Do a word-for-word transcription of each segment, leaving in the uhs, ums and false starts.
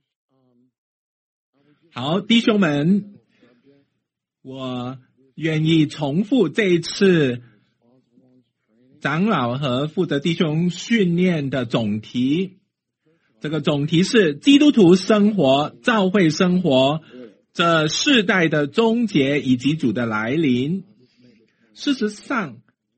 好，弟兄们，我愿意重复这一次长老和负责弟兄训练的总题。这个总题是基督徒生活、教会生活，这世代的终结以及主的来临。事实上，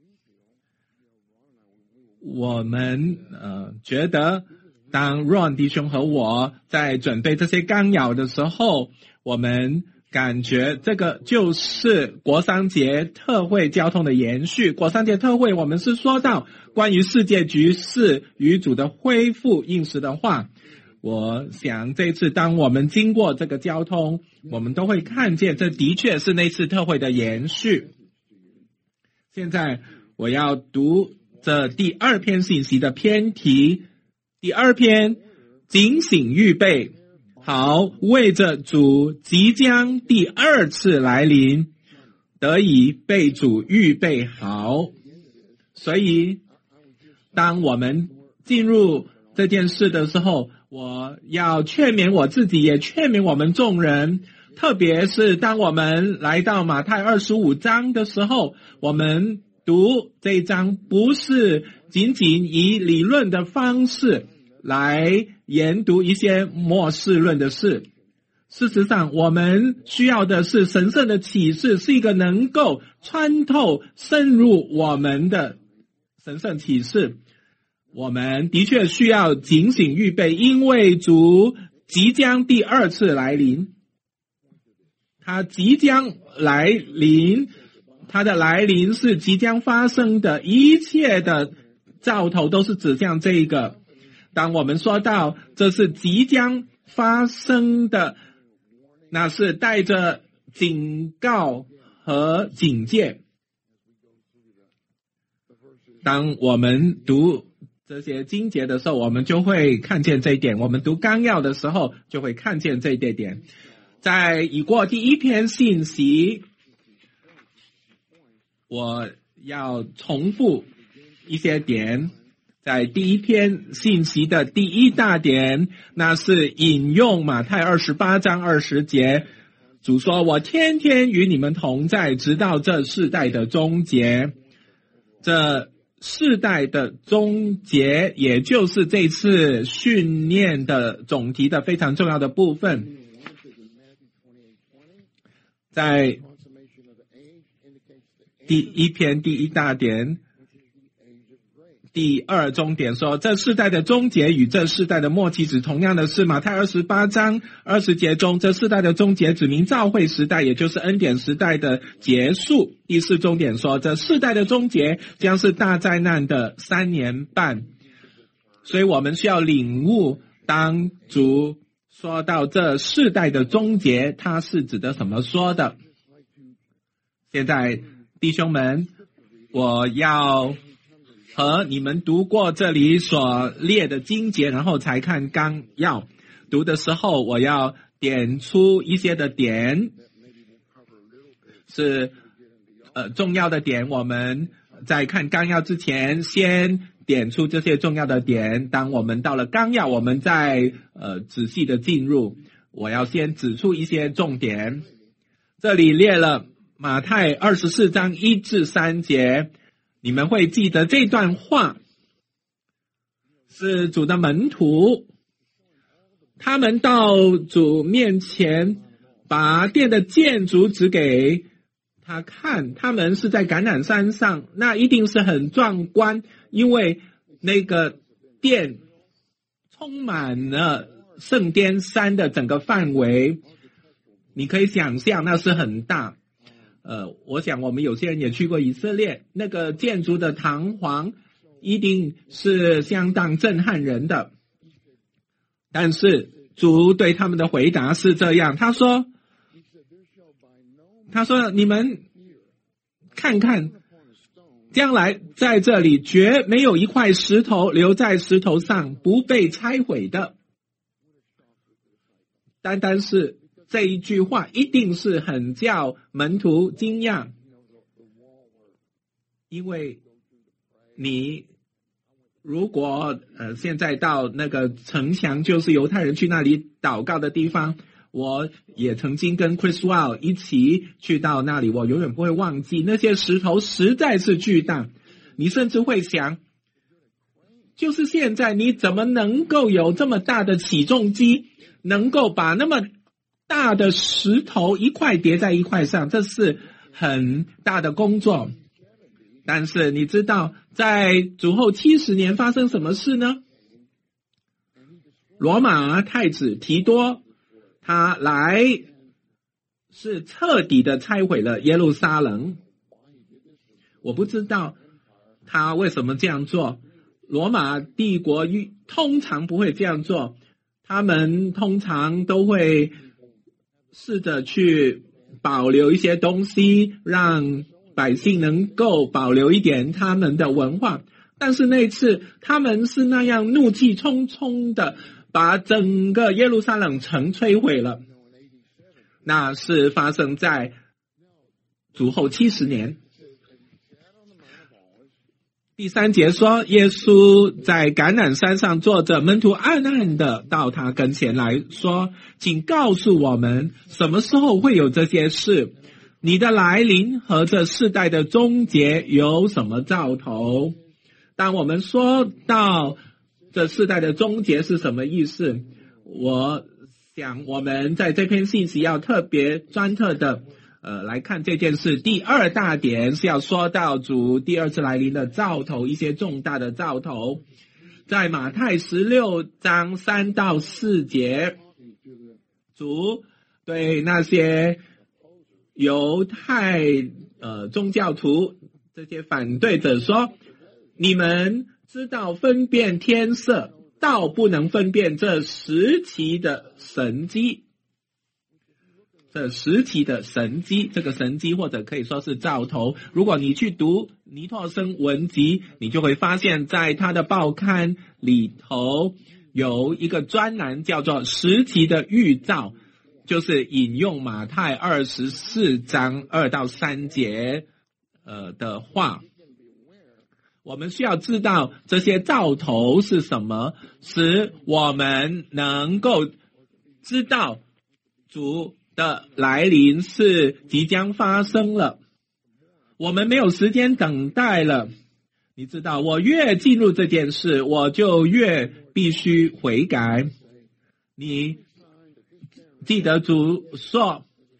我们呃觉得当 Ron 弟兄和我在准备这些纲要的时候，我们感觉这个就是国商节特会交通的延续。国商节特会我们是说到关于世界局势与主的恢复应时的话，我想这次当我们经过这个交通，我们都会看见这的确是那次特会的延续。现在我要读这第二篇信息的篇题，第二篇，警醒预备，好为着主即将第二次来临得以被主预备好。所以当我们进入这件事的时候，我要劝勉我自己，也劝勉我们众人，特别是当我们来到马太二十五章的时候，我们读这一章不是仅仅以理论的方式来研读一些末世论的事。事实上，我们需要的是神圣的启示，是一个能够穿透深入我们的神圣启示。我们的确需要警醒预备，因为主即将第二次来临，他即将来临，他的来临是即将发生的，一切的兆头都是指向这一个。当我们说到这是即将发生的，那是带着警告和警戒。当我们读这些经节的时候，我们就会看见这一点，我们读纲要的时候就会看见这一点。在已过第一篇信息，我要重复一些点。在第一篇信息的第一大点，那是引用马太二十八章二十节，主说我天天与你们同在，直到这世代的终结。这世代的终结也就是这次训练的总题的非常重要的部分。在第一篇第一大点第二中点说，这世代的终结与这世代的末期指同样的是马太二十八章二十节中，这世代的终结指明召会时代，也就是恩典时代的结束。第四中点说，这世代的终结将是大灾难的三年半。所以我们需要领悟，当主说到这世代的终结，它是指的什么说的。现在弟兄们，我要和你们读过这里所列的经节，然后才看纲要。读的时候我要点出一些的点，是呃重要的点，我们在看纲要之前先点出这些重要的点，当我们到了纲要，我们再呃仔细的进入。我要先指出一些重点。这里列了马太二十四章一至三节，你们会记得这段话是主的门徒，他们到主面前把殿的建筑指给他看，他们是在橄榄山上，那一定是很壮观，因为那个殿充满了圣殿山的整个范围，你可以想象那是很大。呃，我想我们有些人也去过以色列，那个建筑的堂皇一定是相当震撼人的。但是主对他们的回答是这样，他说他说你们看看，将来在这里绝没有一块石头留在石头上不被拆毁的。单单是这一句话一定是很叫门徒惊讶，因为你如果呃现在到那个城墙，就是犹太人去那里祷告的地方，我也曾经跟 Chris Wall 一起去到那里，我永远不会忘记，那些石头实在是巨大，你甚至会想，就是现在你怎么能够有这么大的起重机，能够把那么大的石头一块叠在一块上，这是很大的工作。但是你知道在主后七十年发生什么事呢？罗马太子提多他来是彻底的拆毁了耶路撒冷。我不知道他为什么这样做，罗马帝国通常不会这样做，他们通常都会试着去保留一些东西，让百姓能够保留一点他们的文化。但是那次他们是那样怒气冲冲的把整个耶路撒冷城摧毁了，那是发生在主后七十年。第三节说，耶稣在橄榄山上坐着，门徒暗暗的到他跟前来说，请告诉我们什么时候会有这些事，你的来临和这世代的终结有什么兆头。当我们说到这世代的终结是什么意思，我想我们在这篇信息要特别专特的呃，来看这件事。第二大点是要说到主第二次来临的兆头，一些重大的兆头。在马太十六章三到四节，主对那些犹太呃宗教徒这些反对者说，你们知道分辨天色，倒不能分辨这时期的神迹。这时期的神迹，这个神迹或者可以说是兆头，如果你去读尼托生文集，你就会发现在他的报刊里头有一个专栏叫做时期的预兆，就是引用马太二十四章二到三节呃的话。我们需要知道这些兆头是什么，使我们能够知道主的来临是即将发生了，我们没有时间等待了。你知道，我越进入这件事，我就越必须悔改。你记得主说，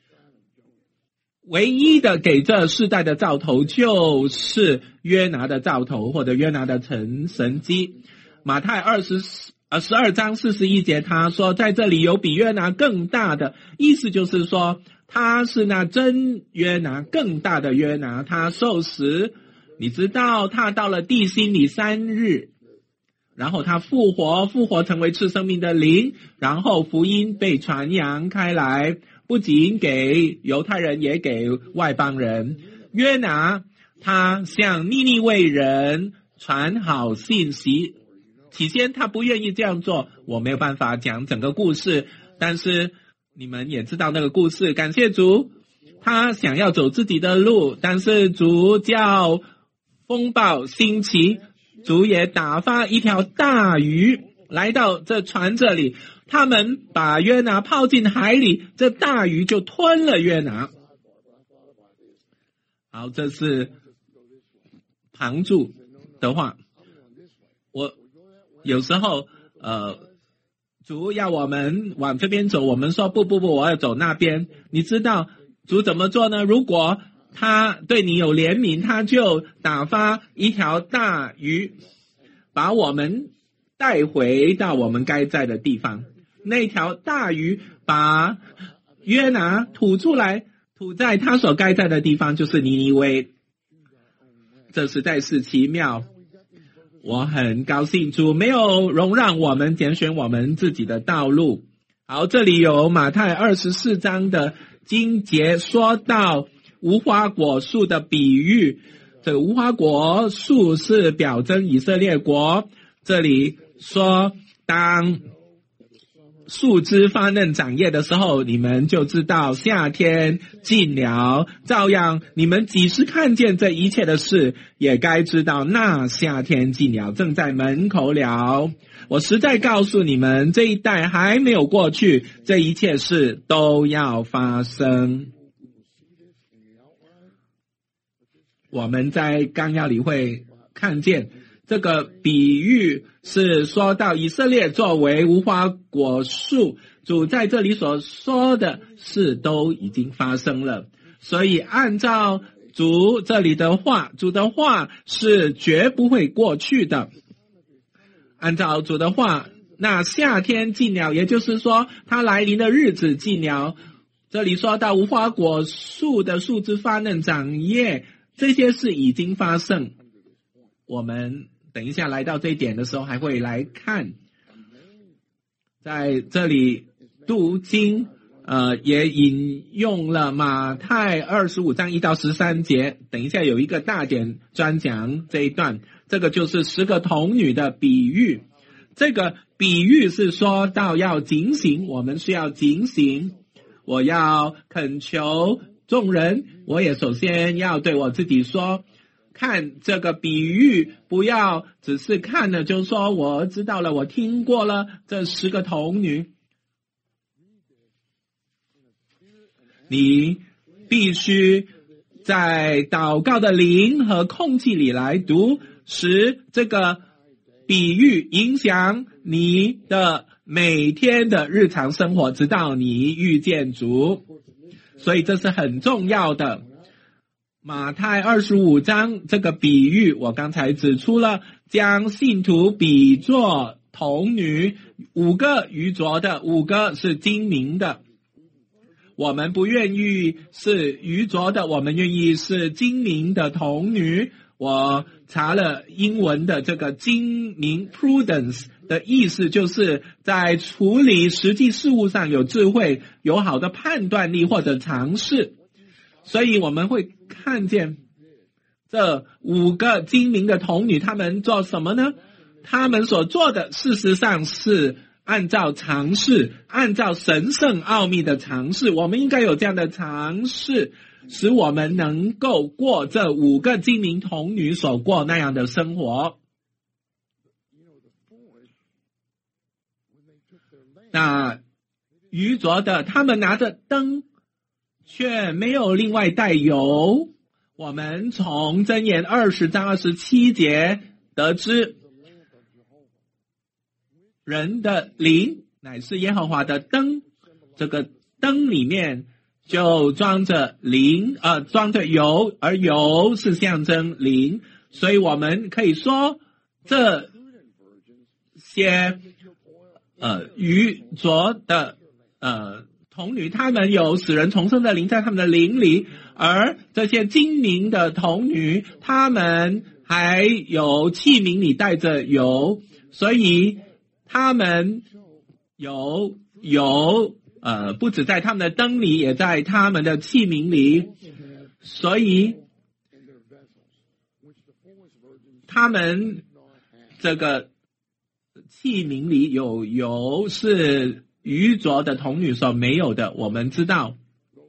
唯一的给这世代的兆头就是约拿的兆头，或者约拿的神神迹。马太二十呃十二章四十一节，他说在这里有比约拿更大的，意思就是说他是那真约拿，更大的约拿。他受死，你知道他到了地心里三日，然后他复活，复活成为赐生命的灵，然后福音被传扬开来，不仅给犹太人，也给外邦人。约拿他向尼尼微人传好信息，起先他不愿意这样做，我没有办法讲整个故事，但是你们也知道那个故事。感谢主，他想要走自己的路，但是主叫风暴兴起，主也打发一条大鱼来到这船这里，他们把约拿抛进海里，这大鱼就吞了约拿。好，这是旁注的话。我有时候呃，主要我们往这边走，我们说不不不，我要走那边。你知道主怎么做呢？如果他对你有怜悯，他就打发一条大鱼把我们带回到我们该在的地方。那条大鱼把约拿吐出来，吐在他所该在的地方，就是尼尼微。这实在是奇妙，我很高兴主没有容让我们拣选我们自己的道路。好，这里有马太二十四章的经节说到无花果树的比喻，这个无花果树是表征以色列国。这里说当树枝发嫩长叶的时候，你们就知道夏天近了。照样，你们即使看见这一切的事，也该知道那夏天近了，正在门口了。我实在告诉你们，这一代还没有过去，这一切事都要发生。我们在纲要里会看见这个比喻是说到以色列作为无花果树，主在这里所说的事都已经发生了。所以按照主这里的话，主的话是绝不会过去的。按照主的话，那夏天近了，也就是说它来临的日子近了。这里说到无花果树的树枝发嫩长叶，这些事已经发生。我们等一下来到这一点的时候还会来看。在这里读经呃，也引用了马太二十五章一到十三节，等一下有一个大点专讲这一段，这个就是十个童女的比喻。这个比喻是说到要警醒，我们需要警醒。我要恳求众人，我也首先要对我自己说，看这个比喻，不要只是看了就说我知道了，我听过了这十个童女。你必须在祷告的灵和空气里来读，使这个比喻影响你的每天的日常生活，直到你遇见主。所以这是很重要的。马太二十五章这个比喻，我刚才指出了，将信徒比作童女，五个愚拙的，五个是精明的。我们不愿意是愚拙的，我们愿意是精明的童女。我查了英文的这个精明 prudence 的意思，就是在处理实际事务上有智慧，有好的判断力或者尝试。所以我们会看见这五个精明的童女，她们做什么呢？她们所做的事实上是按照常识，按照神圣奥秘的常识，我们应该有这样的常识，使我们能够过这五个精明童女所过那样的生活。那愚拙的，他们拿着灯，却没有另外带油。我们从箴言二十章二十七节得知，人的灵乃是耶和华的灯，这个灯里面就装着灵，呃，装着油，而油是象征灵，所以我们可以说这些呃愚拙的呃童女，他们有使人重生的灵在他们的灵里，而这些精明的童女，他们还有器皿里带着油，所以他们有油，呃，不止在他们的灯里，也在他们的器皿里，所以他们这个器皿里有油是愚拙的童女所没有的。我们知道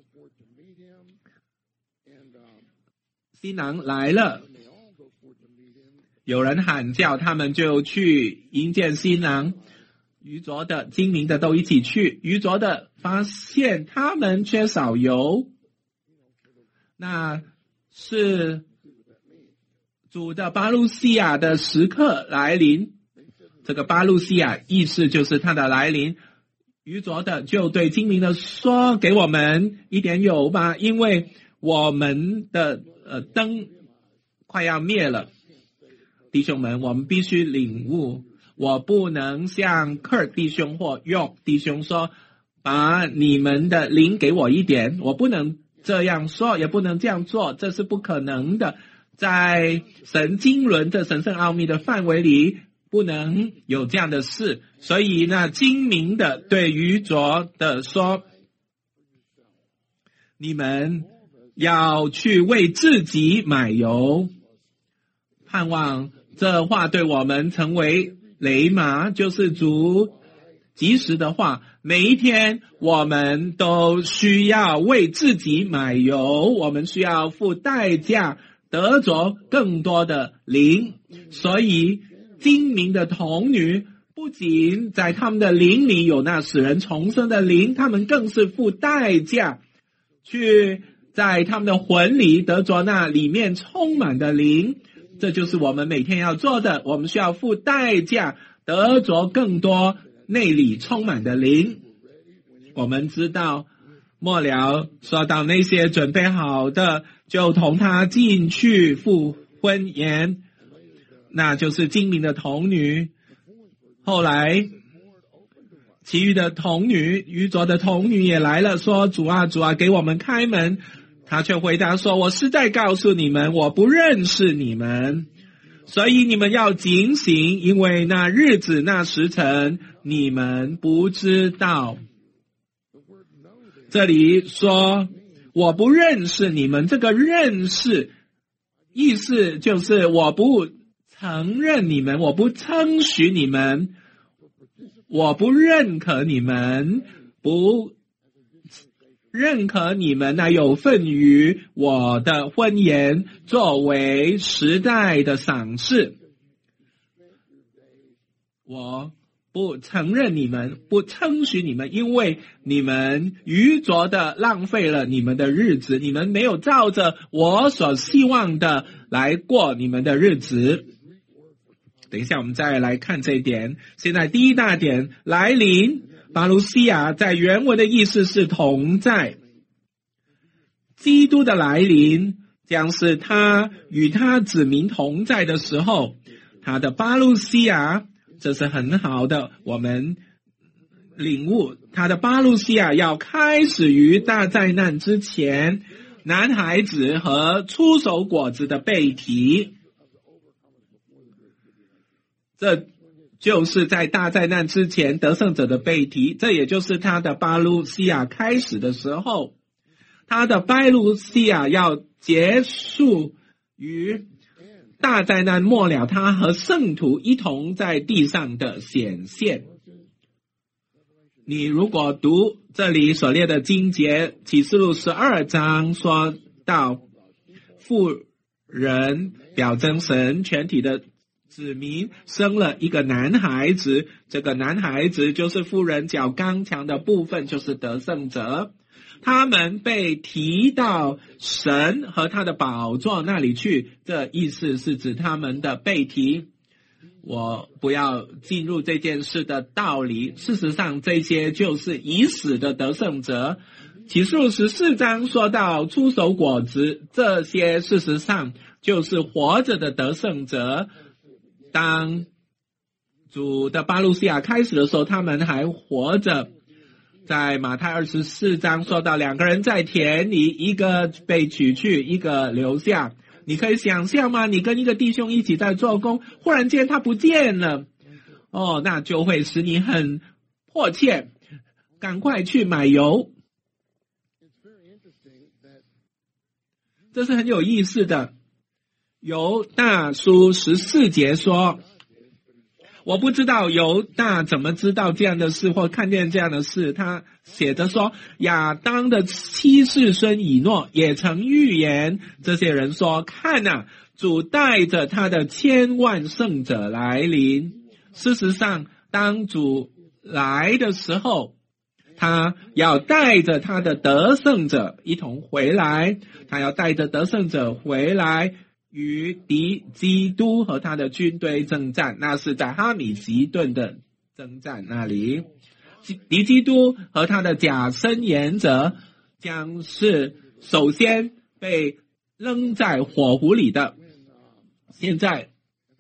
新郎来了，有人喊叫，他们就去迎接新郎。愚拙的、精明的都一起去。愚拙的发现他们缺少油，那是主的巴路西亚的时刻来临。这个巴路西亚意思就是他的来临。愚拙的就对精明的说，给我们一点油吧，因为我们的呃灯快要灭了。弟兄们，我们必须领悟，我不能像克尔弟兄或用弟兄说，把你们的灵给我一点，我不能这样说，也不能这样做，这是不可能的。在神经纶的神圣奥秘的范围里，不能有这样的事。所以呢，精明的对愚拙的说，你们要去为自己买油。盼望这话对我们成为雷玛，就是主及时的话，每一天我们都需要为自己买油，我们需要付代价得着更多的灵。所以精明的童女不仅在他们的灵里有那使人重生的灵，他们更是付代价去在他们的魂里得着那里面充满的灵。这就是我们每天要做的，我们需要付代价得着更多内里充满的灵。我们知道末了说到那些准备好的就同他进去赴婚宴，那就是精明的童女。后来其余的童女，愚拙的童女也来了，说主啊主啊给我们开门。他却回答说，我实在告诉你们，我不认识你们，所以你们要警醒，因为那日子那时辰你们不知道。这里说我不认识你们，这个认识意思就是我不承认你们，我不称许你们，我不认可你们，不认可你们那有份于我的婚宴作为时代的赏赐。我不承认你们，不称许你们，因为你们愚拙的浪费了你们的日子，你们没有照着我所希望的来过你们的日子。等一下我们再来看这一点。现在第一大点来临，巴鲁西亚在原文的意思是同在。基督的来临将是他与他子民同在的时候，他的巴鲁西亚，这是很好的，我们领悟他的巴鲁西亚要开始于大灾难之前，男孩子和出手果子的背提，这就是在大灾难之前得胜者的背提，这也就是他的巴鲁西亚开始的时候。他的巴鲁西亚要结束于大灾难末了，他和圣徒一同在地上的显现。你如果读这里所列的经节，启示录十二章说到妇人表征神全体的子民生了一个男孩子，这个男孩子就是妇人较刚强的部分，就是得胜者。他们被提到神和他的宝座那里去，这意思是指他们的被提。我不要进入这件事的道理，事实上这些就是已死的得胜者。启示录十四章说到出手果子，这些事实上就是活着的得胜者。当主的巴鲁西亚开始的时候，他们还活着。在马太二十四章说到两个人在田里，一个被取去，一个留下。你可以想象吗？你跟一个弟兄一起在做工，忽然间他不见了，哦，那就会使你很迫切，赶快去买油。这是很有意思的。犹大书十四节说，我不知道犹大怎么知道这样的事或看见这样的事，他写着说，亚当的七世孙以诺也曾预言这些人说，看啊，主带着他的千万圣者来临。事实上当主来的时候，他要带着他的得胜者一同回来，他要带着得胜者回来与敌基督和他的军队征战，那是在哈米吉顿的征战那里。敌基督和他的假申言者将是首先被扔在火湖里的。现在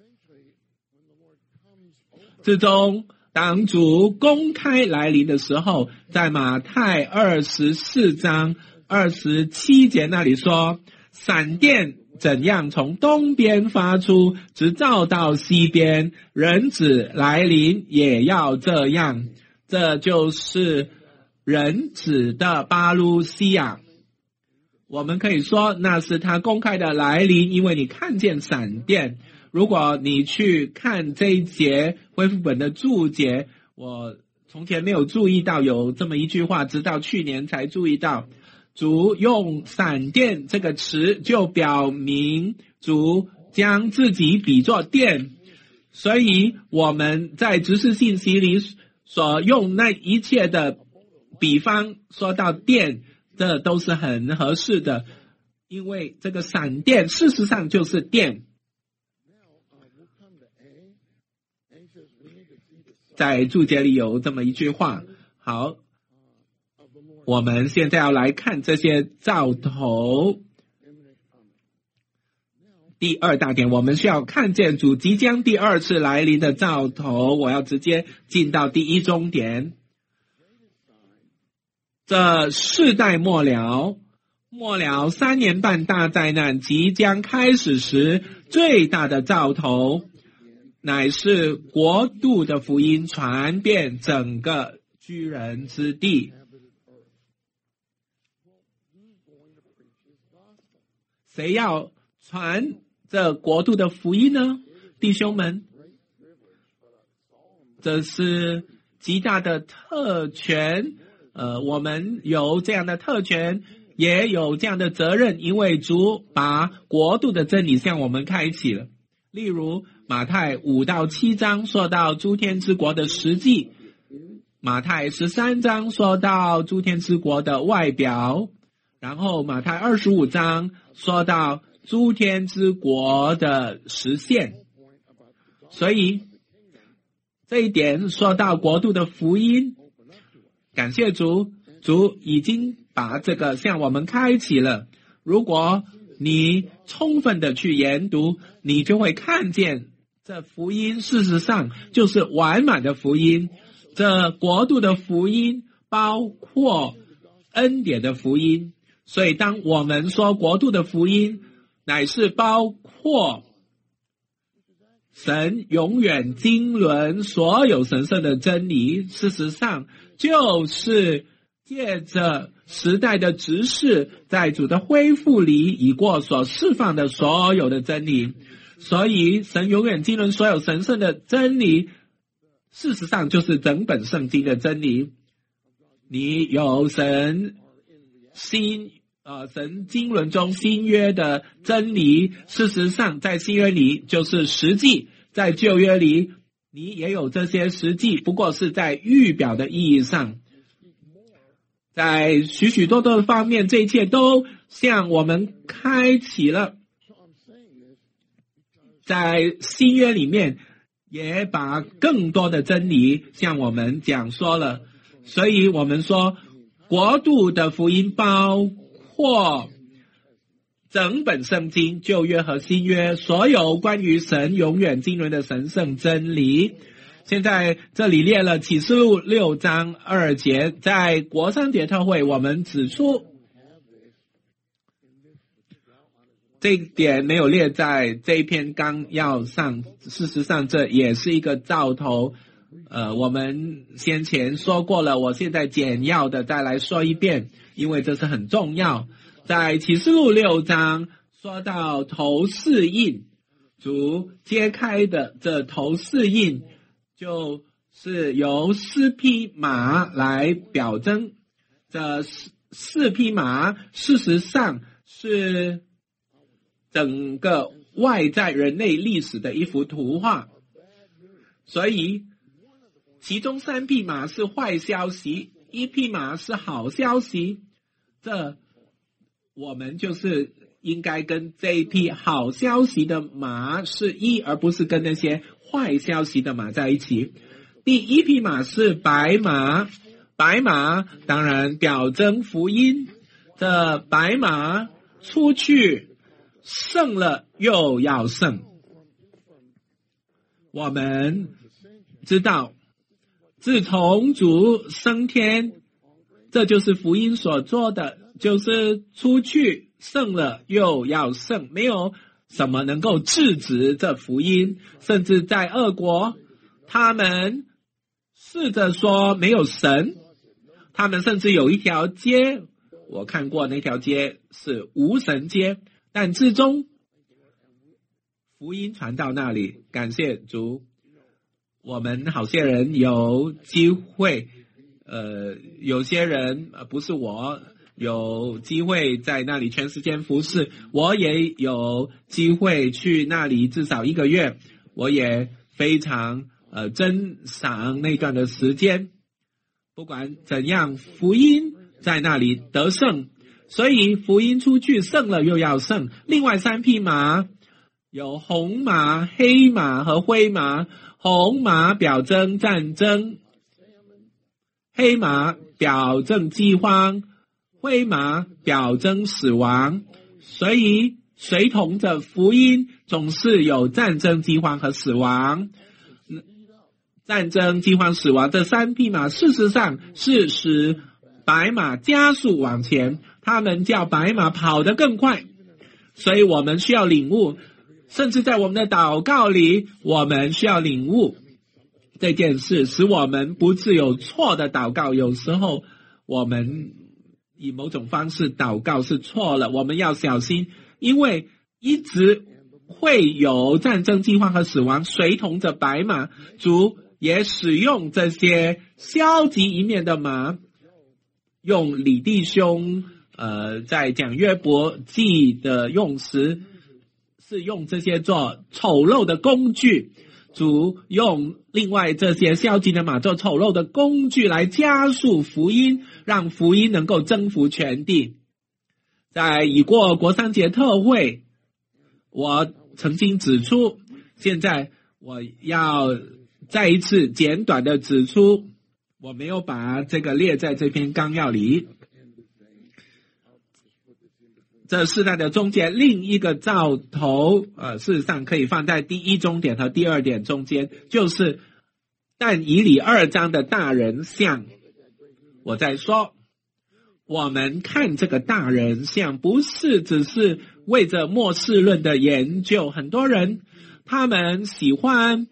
之中，当主公开来临的时候，在马太二十四章二十七节那里说，闪电怎样从东边发出，直照到西边，人子来临也要这样。这就是人子的巴鲁西亚。我们可以说那是他公开的来临，因为你看见闪电。如果你去看这一节恢复本的注解，我从前没有注意到有这么一句话，直到去年才注意到。主用闪电这个词，就表明主将自己比作电，所以我们在知识信息里所用那一切的比方说到电，这都是很合适的，因为这个闪电事实上就是电。在注解里有这么一句话，好，我们现在要来看这些兆头。第二大点，我们需要看见主即将第二次来临的兆头。我要直接进到第一中点。这世代末了，末了三年半大灾难即将开始时，最大的兆头乃是国度的福音传遍整个居人之地。谁要传这国度的福音呢？弟兄们，这是极大的特权，呃，我们有这样的特权，也有这样的责任，因为主把国度的真理向我们开启了。例如马太五到七章说到诸天之国的实际，马太十三章说到诸天之国的外表，然后马太二十五章说到诸天之国的实现。所以这一点说到国度的福音，感谢主，主已经把这个向我们开启了。如果你充分的去研读，你就会看见这福音事实上就是完满的福音。这国度的福音包括恩典的福音，所以当我们说国度的福音乃是包括神永远经纶所有神圣的真理，事实上就是借着时代的执事，在主的恢复里已过所释放的所有的真理。所以神永远经纶所有神圣的真理，事实上就是整本圣经的真理。你有神新呃神经纶中新约的真理，事实上在新约里就是实际，在旧约里你也有这些实际，不过是在预表的意义上。在许许多多的方面，这一切都向我们开启了。在新约里面也把更多的真理向我们讲说了。所以我们说国度的福音包括整本圣经，旧约和新约，所有关于神永远经纶的神圣真理。现在这里列了启示录六章二节，在国商节特会我们指出这一点没有列在这一篇纲要上，事实上这也是一个兆头。呃，我们先前说过了，我现在简要的再来说一遍，因为这是很重要。在启示录六章说到头四印，主揭开的这头四印就是由四匹马来表征。这四匹马事实上是整个外在人类历史的一幅图画，所以其中三匹马是坏消息，一匹马是好消息。这我们就是应该跟这一匹好消息的马是一，而不是跟那些坏消息的马在一起。第一匹马是白马，白马当然表征福音。这白马出去胜了又要胜。我们知道自从主升天，这就是福音所做的，就是出去胜了又要胜，没有什么能够制止这福音。甚至在俄国，他们试着说没有神，他们甚至有一条街，我看过那条街是无神街，但至终福音传到那里，感谢主。 我们好些人有机会，呃，有些人呃不是我有机会在那里全时间服侍，我也有机会去那里至少一个月，我也非常呃珍赏那段的时间。不管怎样，福音在那里得胜，所以福音出去胜了又要胜。另外三匹马有红马、黑马和灰马。红马表征战争，黑马表征饥荒，灰马表征死亡。所以随同着福音总是有战争、饥荒和死亡。战争、饥荒、死亡这三匹马事实上是使白马加速往前，他们叫白马跑得更快。所以我们需要领悟，甚至在我们的祷告里，我们需要领悟这件事，使我们不致有错的祷告。有时候我们以某种方式祷告是错了，我们要小心，因为一直会有战争、饥荒和死亡，随同着白马。主也使用这些消极一面的马，用李弟兄呃在讲约伯记的用词，是用这些做丑陋的工具。主用另外这些消极的马做丑陋的工具来加速福音，让福音能够征服全地。在已过国三节特会，我曾经指出，现在我要再一次简短的指出，我没有把这个列在这篇纲要里。这世代的中间另一个兆头，呃，事实上可以放在第一中点和第二点中间，就是但以理二章的大人像。我在说，我们看这个大人像，不是只是为着末世论的研究。很多人他们喜欢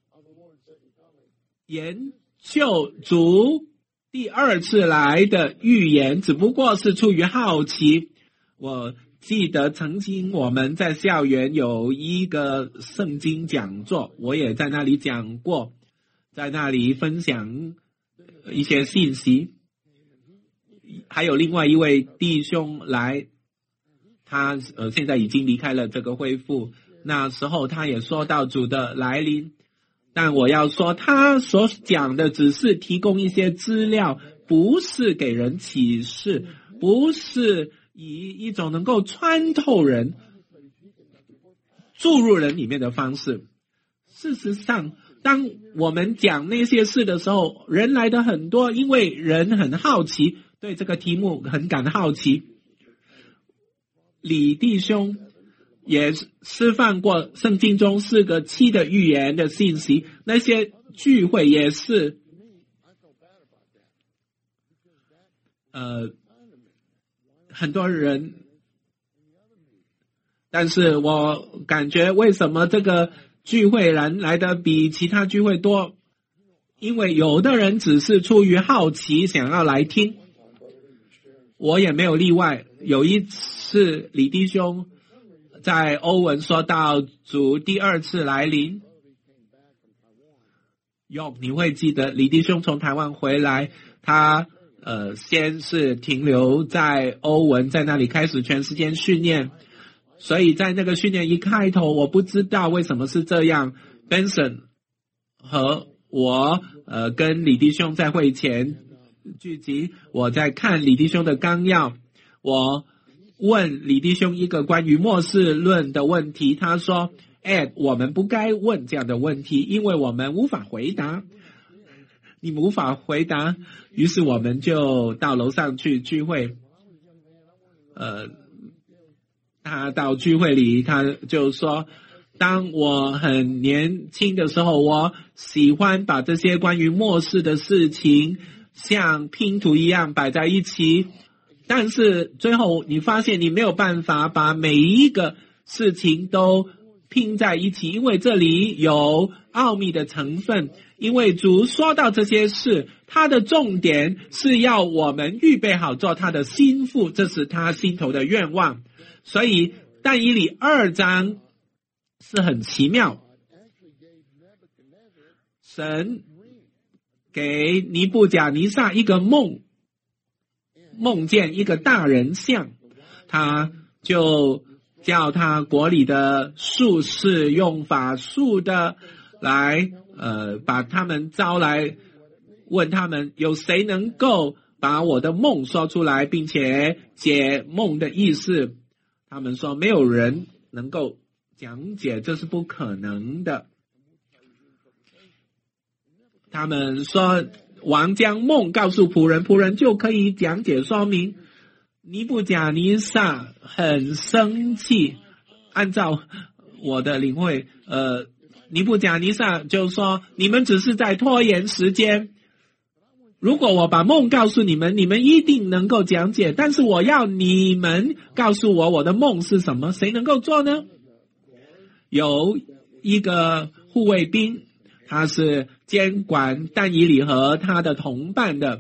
研究主第二次来的预言，只不过是出于好奇。我记得曾经我们在校园有一个圣经讲座，我也在那里讲过，在那里分享一些信息。还有另外一位弟兄来，他呃现在已经离开了这个恢复，那时候他也说到主的来临，但我要说他所讲的只是提供一些资料，不是给人启示，不是以一种能够穿透人、注入人里面的方式。事实上，当我们讲那些事的时候，人来的很多，因为人很好奇，对这个题目很感好奇。李弟兄也示范过圣经中四个七的预言的信息，那些聚会也是呃很多人，但是我感觉为什么这个聚会人来的比其他聚会多？因为有的人只是出于好奇想要来听，我也没有例外。有一次李弟兄在欧文说到主第二次来临，有你会记得李弟兄从台湾回来，他呃先是停留在欧文，在那里开始全时间训练。所以在那个训练一开头，我不知道为什么是这样。Benson 和我呃跟李弟兄在会前聚集，我在看李弟兄的纲要，我问李弟兄一个关于末世论的问题，他说 Ed 我们不该问这样的问题，因为我们无法回答。你们无法回答，于是我们就到楼上去聚会。呃他到聚会里，他就说，当我很年轻的时候，我喜欢把这些关于末世的事情像拼图一样摆在一起，但是最后你发现你没有办法把每一个事情都拼在一起，因为这里有奥秘的成分。因为主说到这些事，他的重点是要我们预备好做他的心腹，这是他心头的愿望。所以但以理二章是很奇妙， 神给尼布甲尼撒一个梦，梦见一个大人像，他就叫他国里的术士用法术的来呃，把他们招来，问他们有谁能够把我的梦说出来，并且解梦的意思。他们说没有人能够讲解，这是不可能的。他们说王将梦告诉仆人，仆人就可以讲解说明。尼布甲尼撒很生气，按照我的领会，呃，尼布甲尼撒就说你们只是在拖延时间，如果我把梦告诉你们，你们一定能够讲解，但是我要你们告诉我我的梦是什么，谁能够做呢？有一个护卫兵，他是监管但以理和他的同伴的，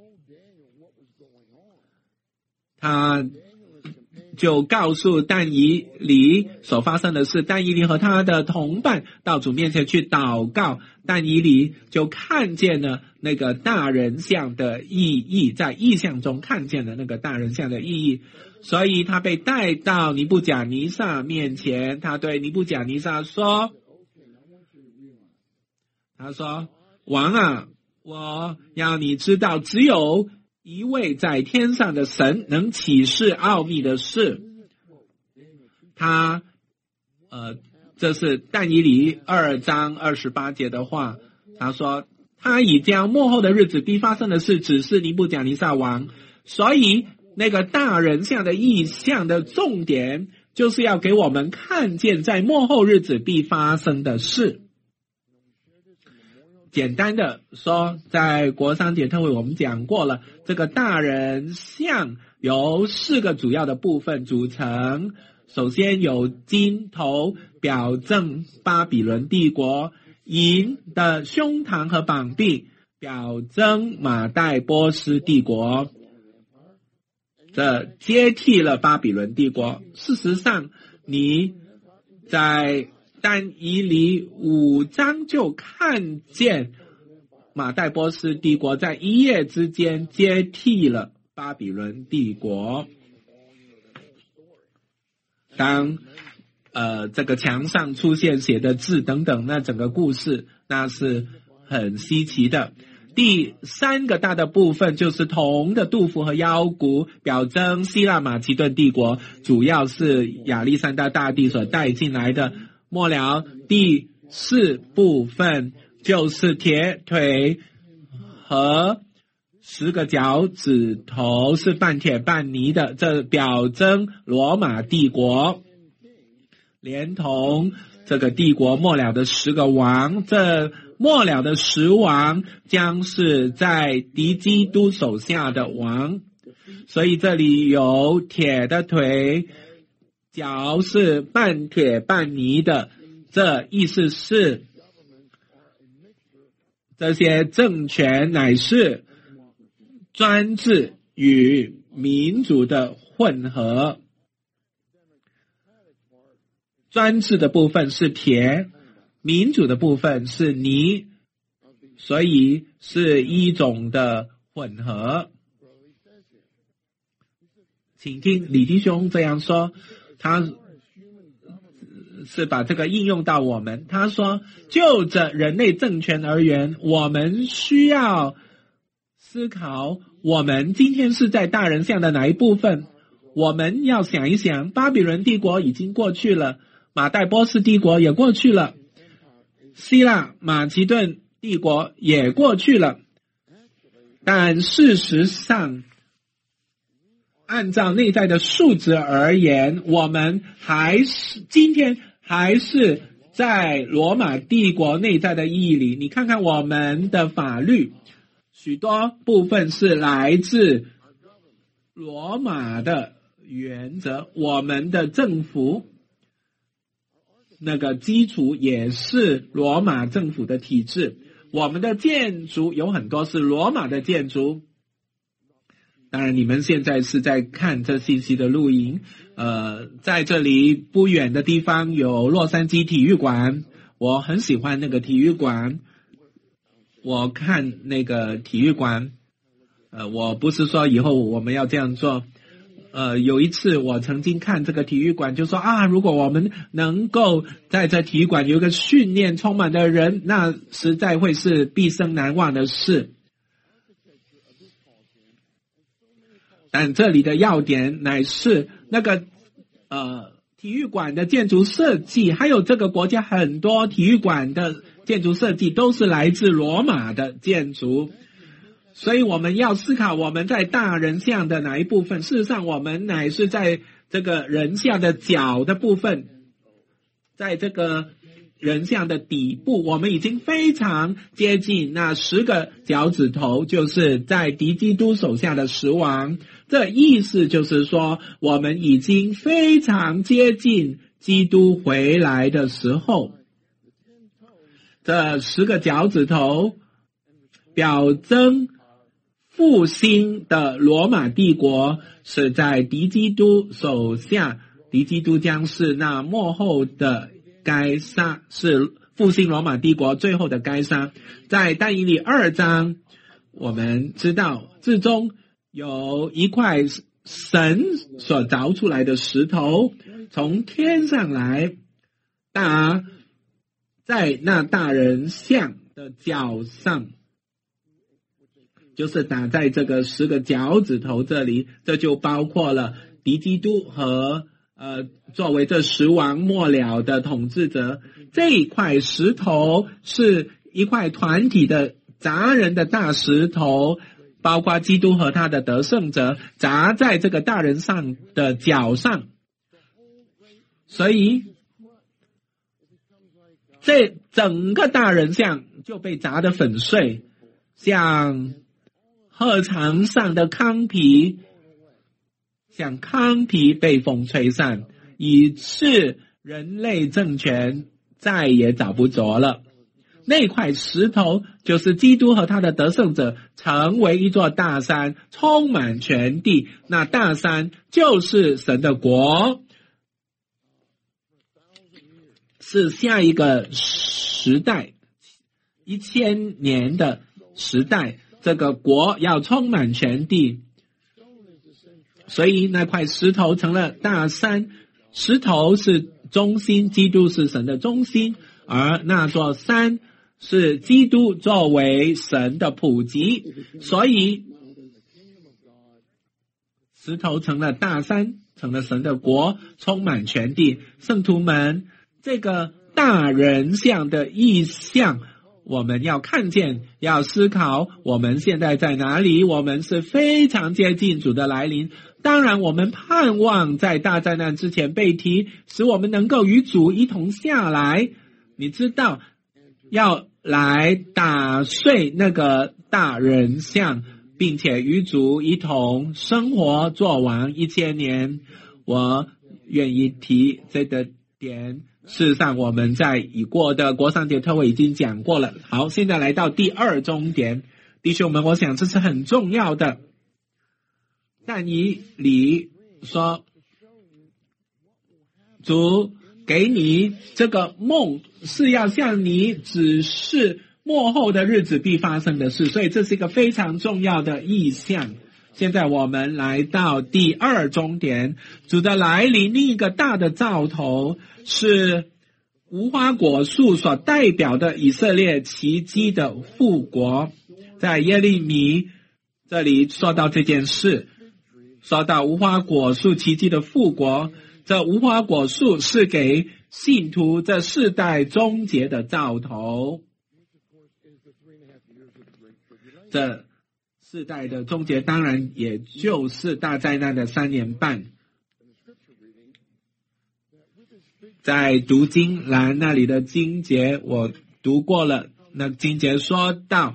他就告诉但以理所发生的事，但以理和他的同伴到主面前去祷告，但以理就看见了那个大人像的意义，在意象中看见了那个大人像的意义，所以他被带到尼布甲尼撒面前，他对尼布甲尼撒说，他说王啊，我要你知道只有一位在天上的神能启示奥秘的事。他呃，这是但以理二章二十八节的话，他说他已将末后的日子必发生的事指示尼布甲尼撒王，所以那个大人像的意象的重点就是要给我们看见在末后日子必发生的事。简单的说，在国商节特会我们讲过了，这个大人像由四个主要的部分组成。首先有金头，表证巴比伦帝国；银的胸膛和膀臂，表征马代波斯帝国。这接替了巴比伦帝国。事实上，你在但以理五章就看见马代波斯帝国在一夜之间接替了巴比伦帝国。当呃这个墙上出现写的字等等，那整个故事那是很稀奇的。第三个大的部分就是铜的肚腹和腰骨，表征希腊马其顿帝国，主要是亚历山大大帝所带进来的。末了第四部分就是铁腿和十个脚趾头是半铁半泥的，这表征罗马帝国，连同这个帝国末了的十个王，这末了的十王将是在敌基督手下的王，所以这里有铁的腿，脚是半铁半泥的，这意思是这些政权乃是专制与民主的混合。专制的部分是铁，民主的部分是泥，所以是一种的混合。请听李弟兄这样说，他是把这个应用到我们。他说就着人类政权而言，我们需要思考我们今天是在大人像的哪一部分。我们要想一想，巴比伦帝国已经过去了，马代波斯帝国也过去了，希腊马其顿帝国也过去了，但事实上按照内在的数值而言，我们还是今天还是在罗马帝国内在的意义里。你看看我们的法律，许多部分是来自罗马的原则，我们的政府那个基础也是罗马政府的体制，我们的建筑有很多是罗马的建筑。当然你们现在是在看这信息的录音，呃，在这里不远的地方有洛杉矶体育馆，我很喜欢那个体育馆， 我看那个体育馆，呃，我不是说以后我们要这样做。呃，有一次我曾经看这个体育馆，就说啊，如果我们能够在这体育馆有一个训练充满的人，那实在会是毕生难忘的事。但这里的要点乃是那个呃体育馆的建筑设计，还有这个国家很多体育馆的建筑设计都是来自罗马的建筑。所以我们要思考我们在大人像的哪一部分，事实上我们乃是在这个人像的脚的部分，在这个人像的底部，我们已经非常接近那十个脚趾头，就是在敌基督手下的十王。这意思就是说，我们已经非常接近基督回来的时候。这十个脚趾头表征复兴的罗马帝国是在敌基督手下，敌基督将是那末后的该杀，是复兴罗马帝国最后的该杀。在但以理二章，我们知道至终有一块神所凿出来的石头从天上来，打在那大人像的脚上，就是打在这个十个脚趾头这里，这就包括了敌基督和呃作为这十王末了的统治者。这一块石头是一块团体的砸人的大石头，包括基督和他的得胜者砸在这个大人上的脚上，所以这整个大人像就被砸得粉碎，像鹤场上的糠皮，像糠皮被风吹散，以致人类政权再也找不着了。那块石头就是基督和他的得胜者成为一座大山，充满全地。那大山就是神的国，是下一个时代，一千年的时代，这个国要充满全地。所以那块石头成了大山，石头是中心，基督是神的中心，而那座山是基督作为神的普及，所以石头成了大山，成了神的国，充满全地。圣徒们，这个大人像的意象我们要看见，要思考我们现在在哪里。我们是非常接近主的来临，当然我们盼望在大灾难之前被提，使我们能够与主一同下来。你知道要来打碎那个大人像，并且与主一同生活作王一千年。我愿意提这个点，事实上我们在已过的国丧节特会已经讲过了。好，现在来到第二重点，弟兄们，我想这是很重要的。但以理说，主给你这个梦是要向你指示末后的日子必发生的事，所以这是一个非常重要的意象。现在我们来到第二重点，主的来临。另一个大的兆头是无花果树所代表的以色列奇迹的复国。在耶利米这里说到这件事，说到无花果树奇迹的复国，这无花果树是给信徒这世代终结的兆头。这世代的终结当然也就是大灾难的三年半。在读经栏那里的经节我读过了，那经节说到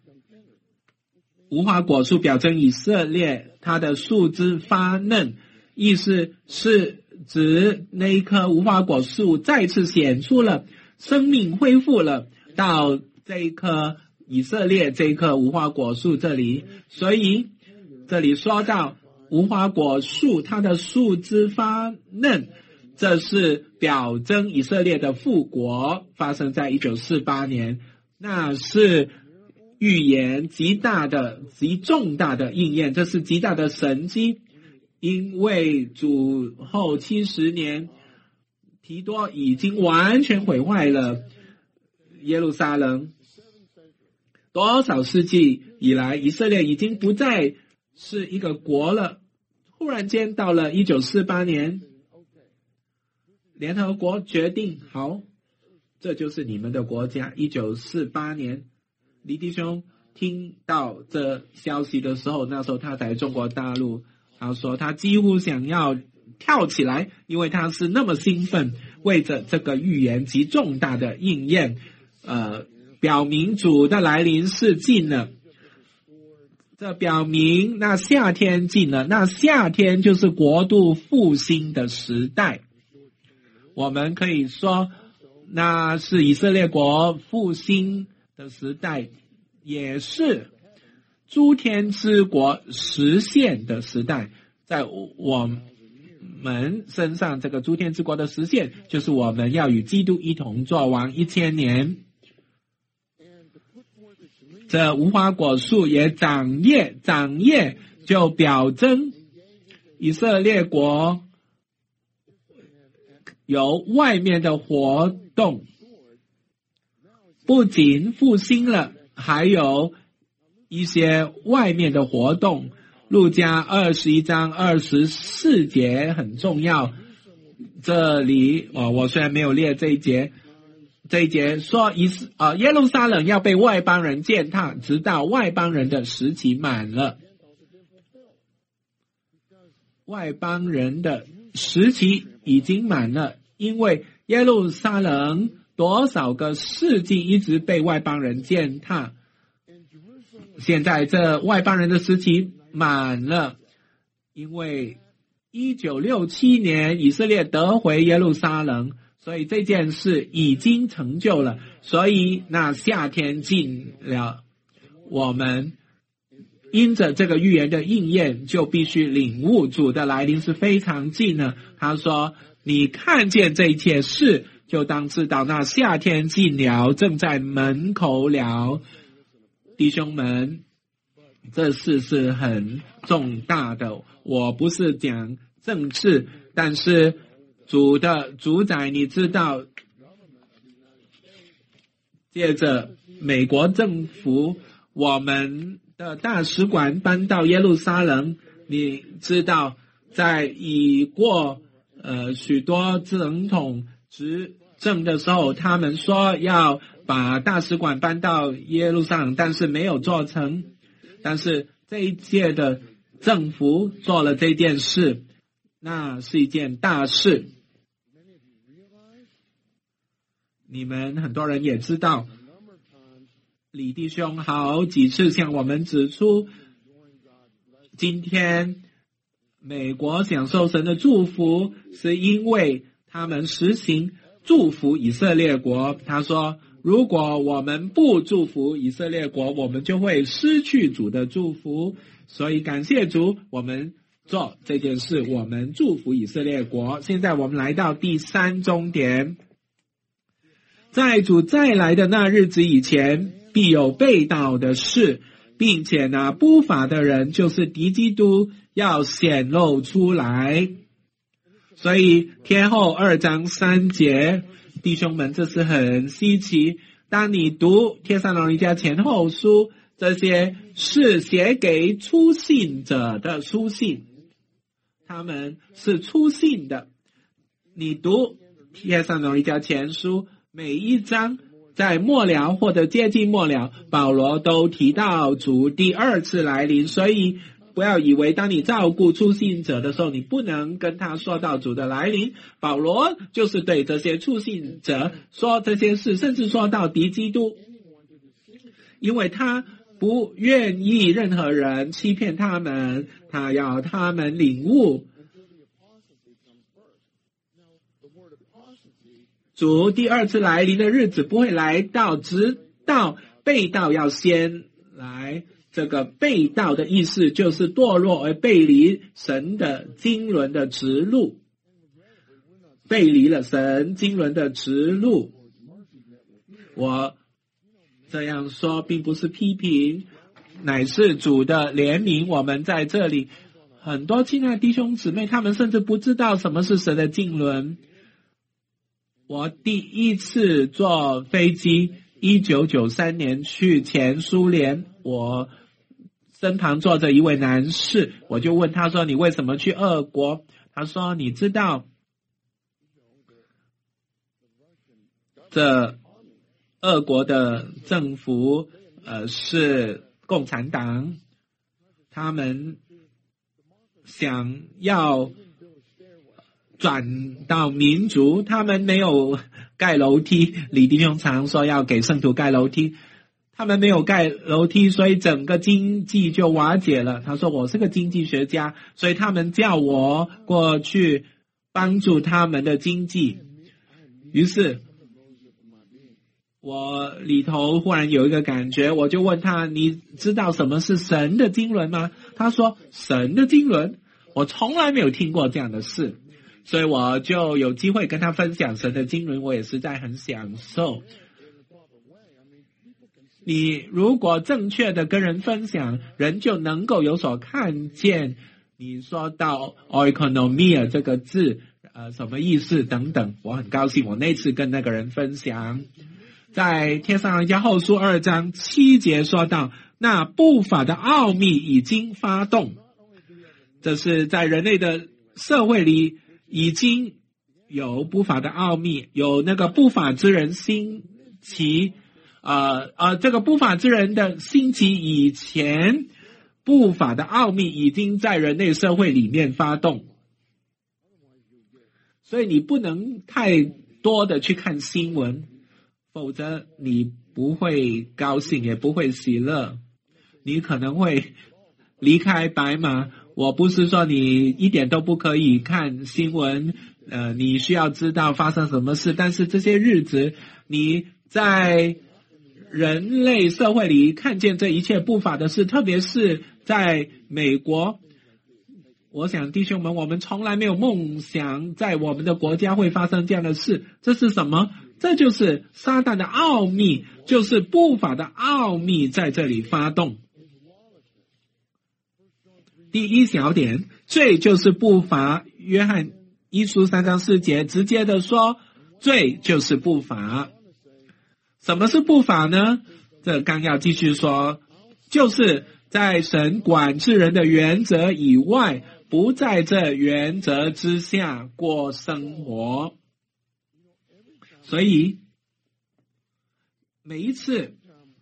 无花果树表征以色列，它的树枝发嫩，意思是指那一棵无花果树再次显出了生命，恢复了到这一棵以色列这一棵无花果树这里。所以这里说到无花果树它的树枝发嫩，这是表征以色列的复国，发生在一九四八年，那是预言极大的、极重大的应验，这是极大的神迹。因为主后七十年，提多已经完全毁坏了耶路撒冷。多少世纪以来，以色列已经不再是一个国了。忽然间到了一九四八年，联合国决定，好，这就是你们的国家。一九四八年，李弟兄听到这消息的时候，那时候他在中国大陆，他说他几乎想要跳起来，因为他是那么兴奋，为着这个预言极重大的应验，呃，表明主的来临是近了。这表明那夏天近了，那夏天就是国度复兴的时代。我们可以说，那是以色列国复兴的时代，也是诸天之国实现的时代。在我们身上，这个诸天之国的实现，就是我们要与基督一同作王一千年。这无花果树也长叶，长叶就表征以色列国由外面的活动不仅复兴了，还有一些外面的活动。路加二十一章二十四节很重要，这里、哦、我虽然没有列这一节，这一节说以斯、呃、耶路撒冷要被外邦人践踏，直到外邦人的时期满了。外邦人的时期已经满了，因为耶路撒冷多少个世纪一直被外邦人践踏，现在这外邦人的时期满了，因为一九六七年以色列得回耶路撒冷，所以这件事已经成就了。所以那夏天近了，我们因着这个预言的应验，就必须领悟主的来临是非常近了。他说，你看见这一切事，就当知道那夏天近了，正在门口了。弟兄们，这事是很重大的，我不是讲政治，但是主的主宰你知道，借着美国政府，我们的大使馆搬到耶路撒冷，你知道在已过呃许多总统执政的时候，他们说要把大使馆搬到耶路撒冷，但是没有做成。但是这一届的政府做了这件事，那是一件大事。你们很多人也知道，李弟兄好几次向我们指出，今天美国享受神的祝福，是因为他们实行祝福以色列国。他说，如果我们不祝福以色列国，我们就会失去主的祝福。所以感谢主，我们做这件事，我们祝福以色列国。现在我们来到第三终点，在主再来的那日子以前，必有背道的事，并且那不法的人，就是敌基督，要显露出来。所以天后二章三节，弟兄们，这是很稀奇。当你读帖撒罗尼迦前后书，这些是写给初信者的书信，他们是初信的。你读帖撒罗尼迦前书，每一章在末了或者接近末了，保罗都提到主第二次来临。所以不要以为当你照顾初信者的时候，你不能跟他说到主的来临。保罗就是对这些初信者说这些事，甚至说到敌基督，因为他不愿意任何人欺骗他们，他要他们领悟主第二次来临的日子不会来到，直到背道要先来。这个背道的意思就是堕落而背离神的经纶的直路，背离了神经纶的直路。我这样说并不是批评，乃是主的怜悯。我们在这里很多亲爱的弟兄姊妹，他们甚至不知道什么是神的经纶。我第一次坐飞机一九九三年去前苏联，我身旁坐着一位男士，我就问他说，你为什么去俄国？他说，你知道这俄国的政府呃是共产党，他们想要转到民主，他们没有盖楼梯，李弟兄常说要给圣徒盖楼梯，他们没有盖楼梯，所以整个经济就瓦解了。他说我是个经济学家，所以他们叫我过去帮助他们的经济。于是我里头忽然有一个感觉，我就问他，你知道什么是神的经纶吗？他说，神的经纶，我从来没有听过这样的事。所以我就有机会跟他分享神的经纶，我也实在很享受。你如果正确的跟人分享，人就能够有所看见。你说到 oikonomia 这个字呃，什么意思等等，我很高兴我那次跟那个人分享。在帖撒罗尼迦后书二章七节说到，那不法的奥秘已经发动，这是在人类的社会里已经有不法的奥秘，有那个不法之人兴起，呃呃，这个不法之人的兴起以前，不法的奥秘已经在人类社会里面发动，所以你不能太多的去看新闻，否则你不会高兴，也不会喜乐，你可能会离开白马。我不是说你一点都不可以看新闻，呃，你需要知道发生什么事，但是这些日子你在人类社会里看见这一切不法的事，特别是在美国，我想弟兄们，我们从来没有梦想在我们的国家会发生这样的事。这是什么？这就是撒旦的奥秘，就是不法的奥秘在这里发动。第一小点，罪就是不法。约翰一书三章四节直接的说，罪就是不法。什么是不法呢？这纲要继续说，就是在神管制人的原则以外，不在这原则之下过生活。所以每一次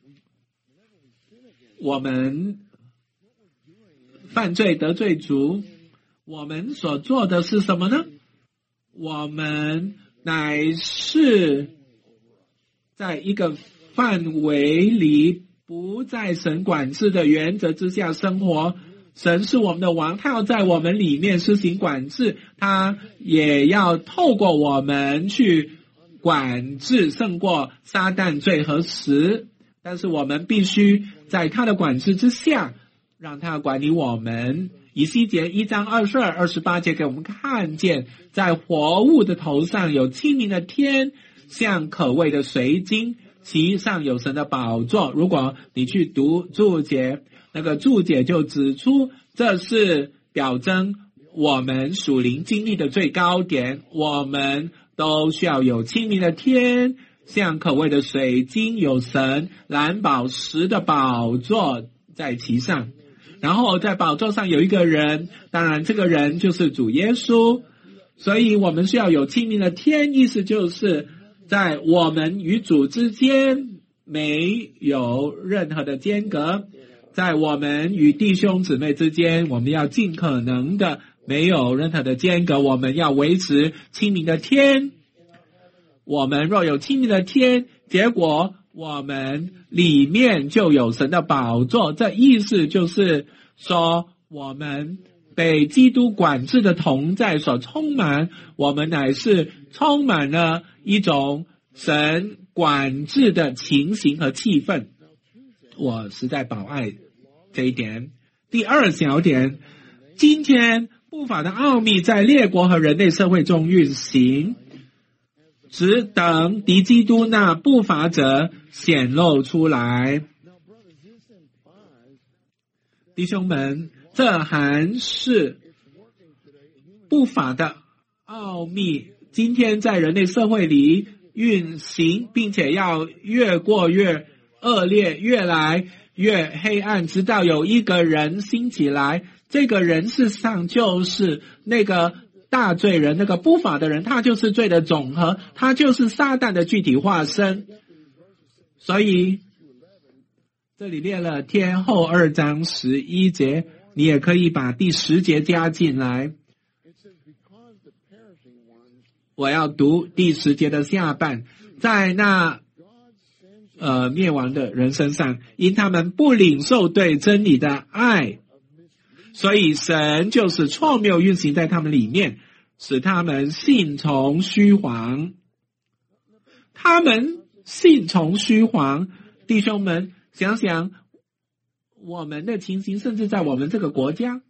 我们犯罪得罪主，我们所做的是什么呢？我们乃是在一个范围里，不在神管制的原则之下生活。神是我们的王，他要在我们里面施行管制，他也要透过我们去管制胜过撒旦罪和死，但是我们必须在他的管制之下，让他管理我们。以西结一章二十二、二十八节给我们看见，在活物的头上有清明的天，像可畏的水晶，其上有神的宝座。如果你去读注解，那个注解就指出，这是表征我们属灵经历的最高点，我们都需要有清明的天，像可畏的水晶，有神蓝宝石的宝座在其上。然后在宝座上有一个人，当然这个人就是主耶稣。所以我们需要有清明的天，意思就是在我们与主之间没有任何的间隔，在我们与弟兄姊妹之间，我们要尽可能的没有任何的间隔，我们要维持清明的天。我们若有清明的天，结果我们里面就有神的宝座，这意思就是说，我们被基督管制的同在所充满，我们乃是充满了一种神管制的情形和气氛。我实在宝爱这一点。第二小点，今天不法的奥秘在列国和人类社会中运行， 只等敌基督那不法者显露出来。弟兄们，这还是不法的奥秘，今天在人类社会里运行，并且要越过越恶劣，越来越黑暗，直到有一个人兴起来，这个人事实上就是那个大罪人，那个不法的人，他就是罪的总和，他就是撒旦的具体化身。所以这里列了天后二章十一节，你也可以把第十节加进来。我要读第十节的下半，在那呃灭亡的人身上，因他们不领受对真理的爱，所以神就是错谬运行在他们里面，使他们信从虚谎。他们信从虚谎，弟兄们，想想我们的情形，甚至在我们这个国家，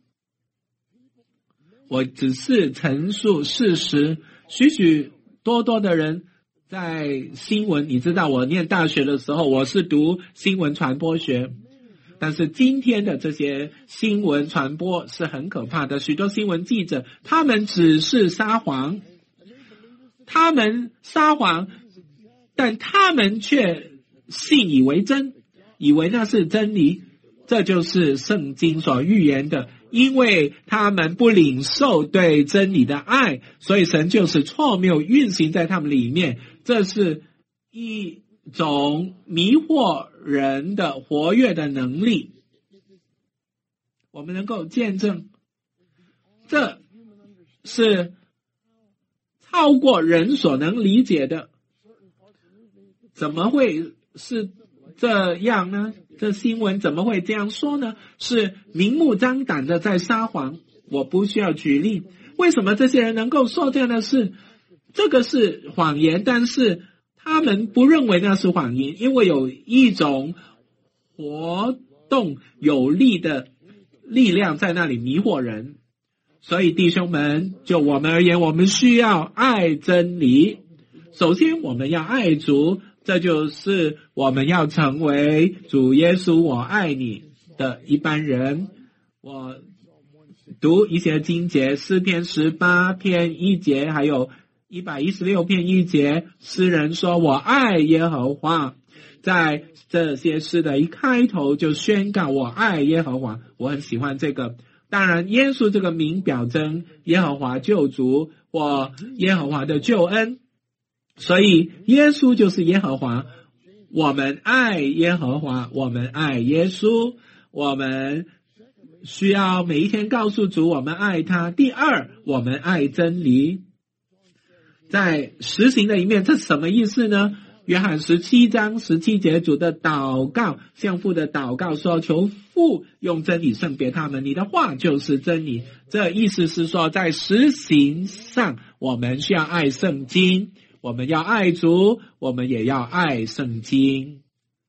我只是陈述事实。许许多多的人在新闻，你知道我念大学的时候，我是读新闻传播学，但是今天的这些新闻传播是很可怕的，许多新闻记者，他们只是撒谎，他们撒谎，但他们却信以为真，以为那是真理，这就是圣经所预言的。因为他们不领受对真理的爱，所以神就是错谬运行在他们里面，这是一种迷惑人的活跃的能力。我们能够见证，这是超过人所能理解的。怎么会是这样呢？这新闻怎么会这样说呢？是明目张胆的在撒谎。我不需要举例，为什么这些人能够说这样的事？这个是谎言，但是他们不认为那是谎言，因为有一种活动有力的力量在那里迷惑人。所以弟兄们，就我们而言，我们需要爱真理。首先我们要爱主，这就是我们要成为主耶稣我爱你的一般人。我读一些经节，诗篇十八篇一节，还有一百一十六篇一节，诗人说我爱耶和华，在这些诗的一开头就宣告我爱耶和华。我很喜欢这个。当然耶稣这个名表征耶和华救主或耶和华的救恩，所以耶稣就是耶和华，我们爱耶和华，我们爱耶稣，我们需要每一天告诉主我们爱他。第二，我们爱真理。在实行的一面，这是什么意思呢？约翰十七章十七节，主的祷告，向父的祷告说，求父用真理圣别他们，你的话就是真理。这意思是说，在实行上我们需要爱圣经，我们要爱主，我们也要爱圣经。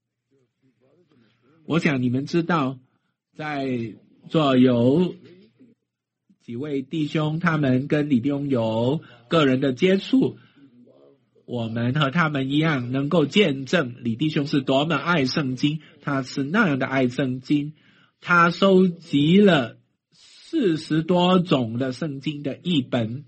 我想你们知道，在座有几位弟兄，他们跟李弟兄有个人的接触，我们和他们一样能够见证李弟兄是多么爱圣经，他是那样的爱圣经，他收集了四十多种的圣经的译本。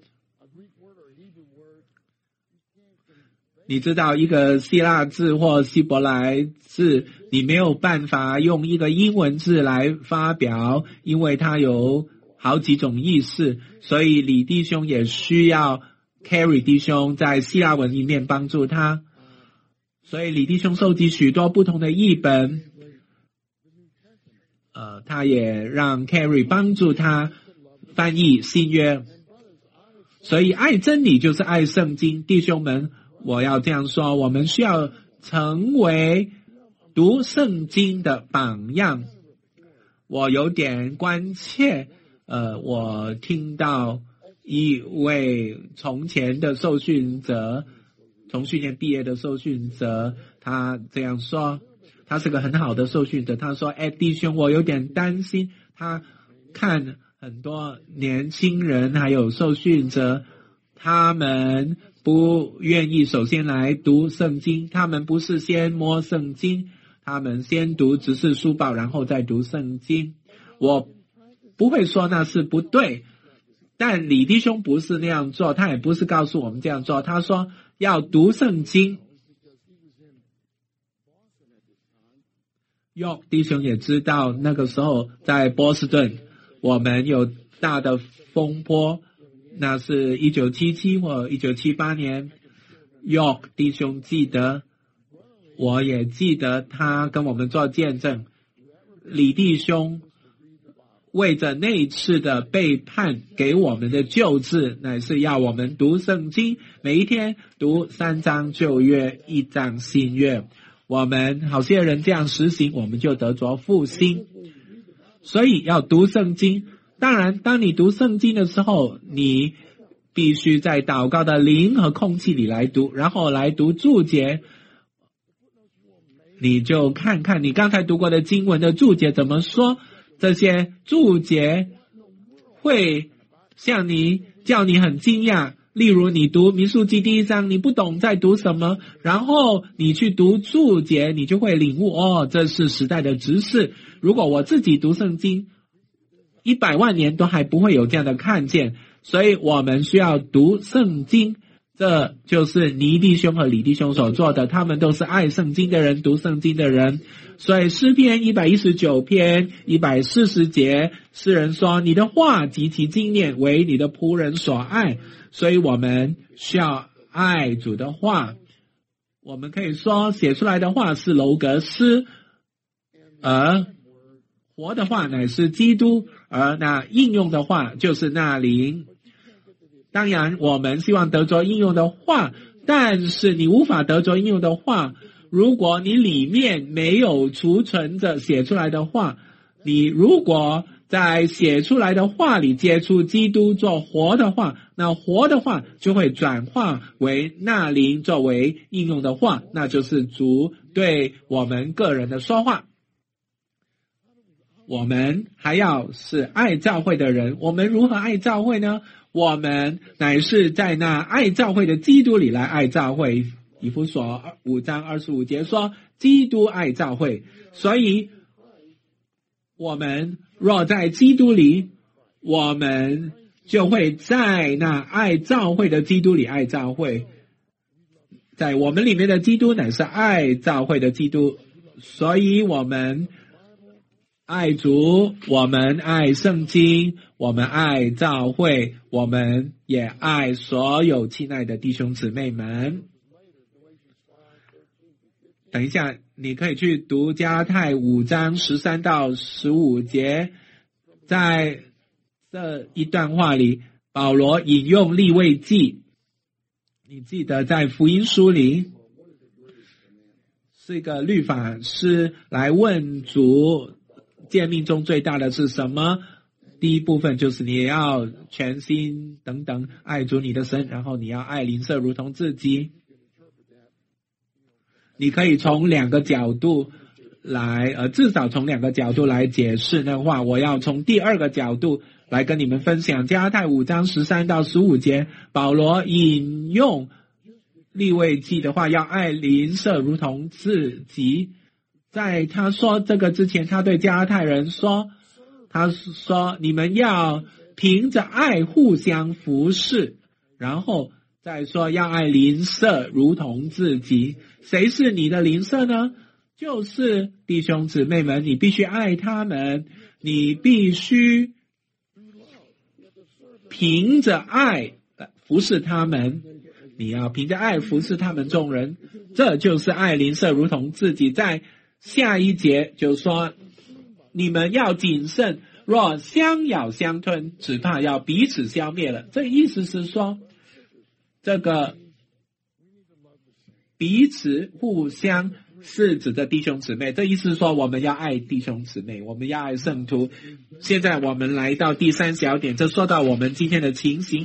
你知道一个希腊字或希伯来字，你没有办法用一个英文字来发表，因为它有好几种意思，所以李弟兄也需要 Carry 弟兄在希腊文里面帮助他，所以李弟兄收集许多不同的译本，呃，他也让 Carry 帮助他翻译新约。所以爱真理就是爱圣经。弟兄们，我要这样说，我们需要成为读圣经的榜样。我有点关切，呃，我听到一位从前的受训者，从训练毕业的受训者，他这样说，他是个很好的受训者，他说，哎，弟兄，我有点担心，他看很多年轻人还有受训者，他们不愿意首先来读圣经，他们不是先摸圣经，他们先读执事书报，然后再读圣经。我不会说那是不对，但李弟兄不是那样做，他也不是告诉我们这样做，他说要读圣经。约弟兄也知道那个时候在波士顿我们有大的风波，那是一九七七或一九七八年，约弟兄记得，我也记得他跟我们做见证，李弟兄为着那一次的背叛给我们的救治，乃是要我们读圣经，每一天读三章旧约，一章新约。我们好些人这样实行，我们就得着复兴。所以要读圣经。当然当你读圣经的时候，你必须在祷告的灵和空气里来读，然后来读注解。你就看看你刚才读过的经文的注解怎么说，这些注解会向你叫你很惊讶。例如你读民数记第一章，你不懂在读什么，然后你去读注解，你就会领悟，哦，这是时代的执事。如果我自己读圣经一百万年都还不会有这样的看见，所以我们需要读圣经。这就是尼弟兄和李弟兄所做的，他们都是爱圣经的人，读圣经的人。所以诗篇一百一十九篇一百四十节，诗人说，你的话极其精炼，为你的仆人所爱。所以我们需要爱主的话。我们可以说写出来的话是楼阁诗，而活的话乃是基督，而那应用的话就是那灵。当然我们希望得着应用的话，但是你无法得着应用的话，如果你里面没有储存着写出来的话，你如果在写出来的话里接触基督做活的话，那活的话就会转化为那灵作为应用的话，那就是主对我们个人的说话。我们还要是爱教会的人，我们如何爱教会呢？我们乃是在那爱教会的基督里来爱教会。以弗所五章二十五节说，基督爱教会。所以我们若在基督里，我们就会在那爱教会的基督里爱教会。在我们里面的基督乃是爱教会的基督，所以我们爱主，我们爱圣经，我们爱教会，我们也爱所有亲爱的弟兄姊妹们。等一下你可以去读加拉太五章十三到十五节，在这一段话里保罗引用利未记。你记得在福音书里是一个律法师来问主，诫命中最大的是什么？第一部分就是你要全心等等爱主你的神，然后你要爱邻舍如同自己。你可以从两个角度来呃，至少从两个角度来解释的话，我要从第二个角度来跟你们分享加拉太五章十三到十五节，保罗引用利未记的话，要爱邻舍如同自己。在他说这个之前，他对加拉太人说，他说你们要凭着爱互相服侍，然后再说要爱邻舍如同自己。谁是你的邻舍呢？就是弟兄姊妹们，你必须爱他们，你必须凭着爱服侍他们，你要凭着爱服侍他们众人，这就是爱邻舍如同自己。在下一节就说，你们要谨慎，若相咬相吞，只怕要彼此消灭了。这意思是说，这个彼此互相是指的弟兄姊妹，这意思是说我们要爱弟兄姊妹，我们要爱圣徒。现在我们来到第三小点，这说到我们今天的情形。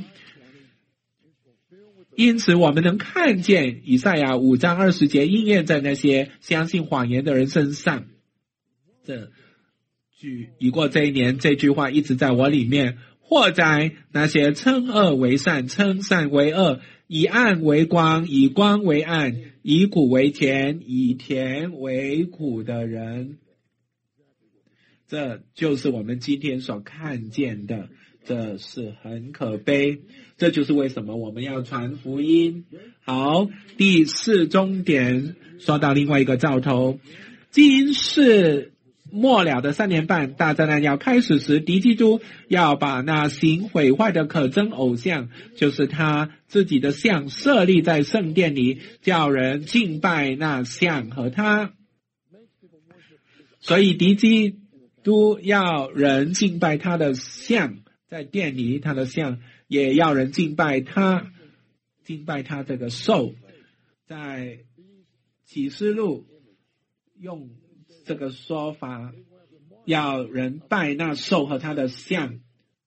因此我们能看见以赛亚五章二十节应验在那些相信谎言的人身上。这句已过这一年，这句话一直在我里面祸哉！那些称恶为善，称善为恶，以暗为光，以光为暗，以苦为甜，以甜为苦的人。这就是我们今天所看见的，这是很可悲。这就是为什么我们要传福音。好，第四终点说到另外一个兆头，今世末了的三年半，大灾难要开始时，敌基督要把那行毁坏的可憎偶像，就是他自己的像，设立在圣殿里，叫人敬拜那像和他。所以敌基督要人敬拜他的像，在殿里他的像，也要人敬拜他，敬拜他这个兽。在启示录用这个说法，要人拜那兽和他的像，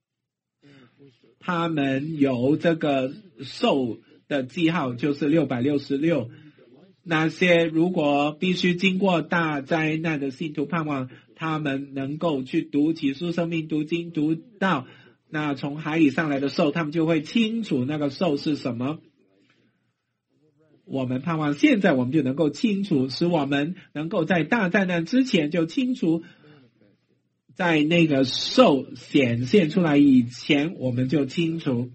他们有这个兽的记号，就是六百六十六。那些如果必须经过大灾难的信徒，盼望他们能够去读启示生命读经，读到那从海里上来的兽，他们就会清楚那个兽是什么。我们盼望现在我们就能够清楚，使我们能够在大灾难之前就清楚，在那个兽显现出来以前，我们就清楚。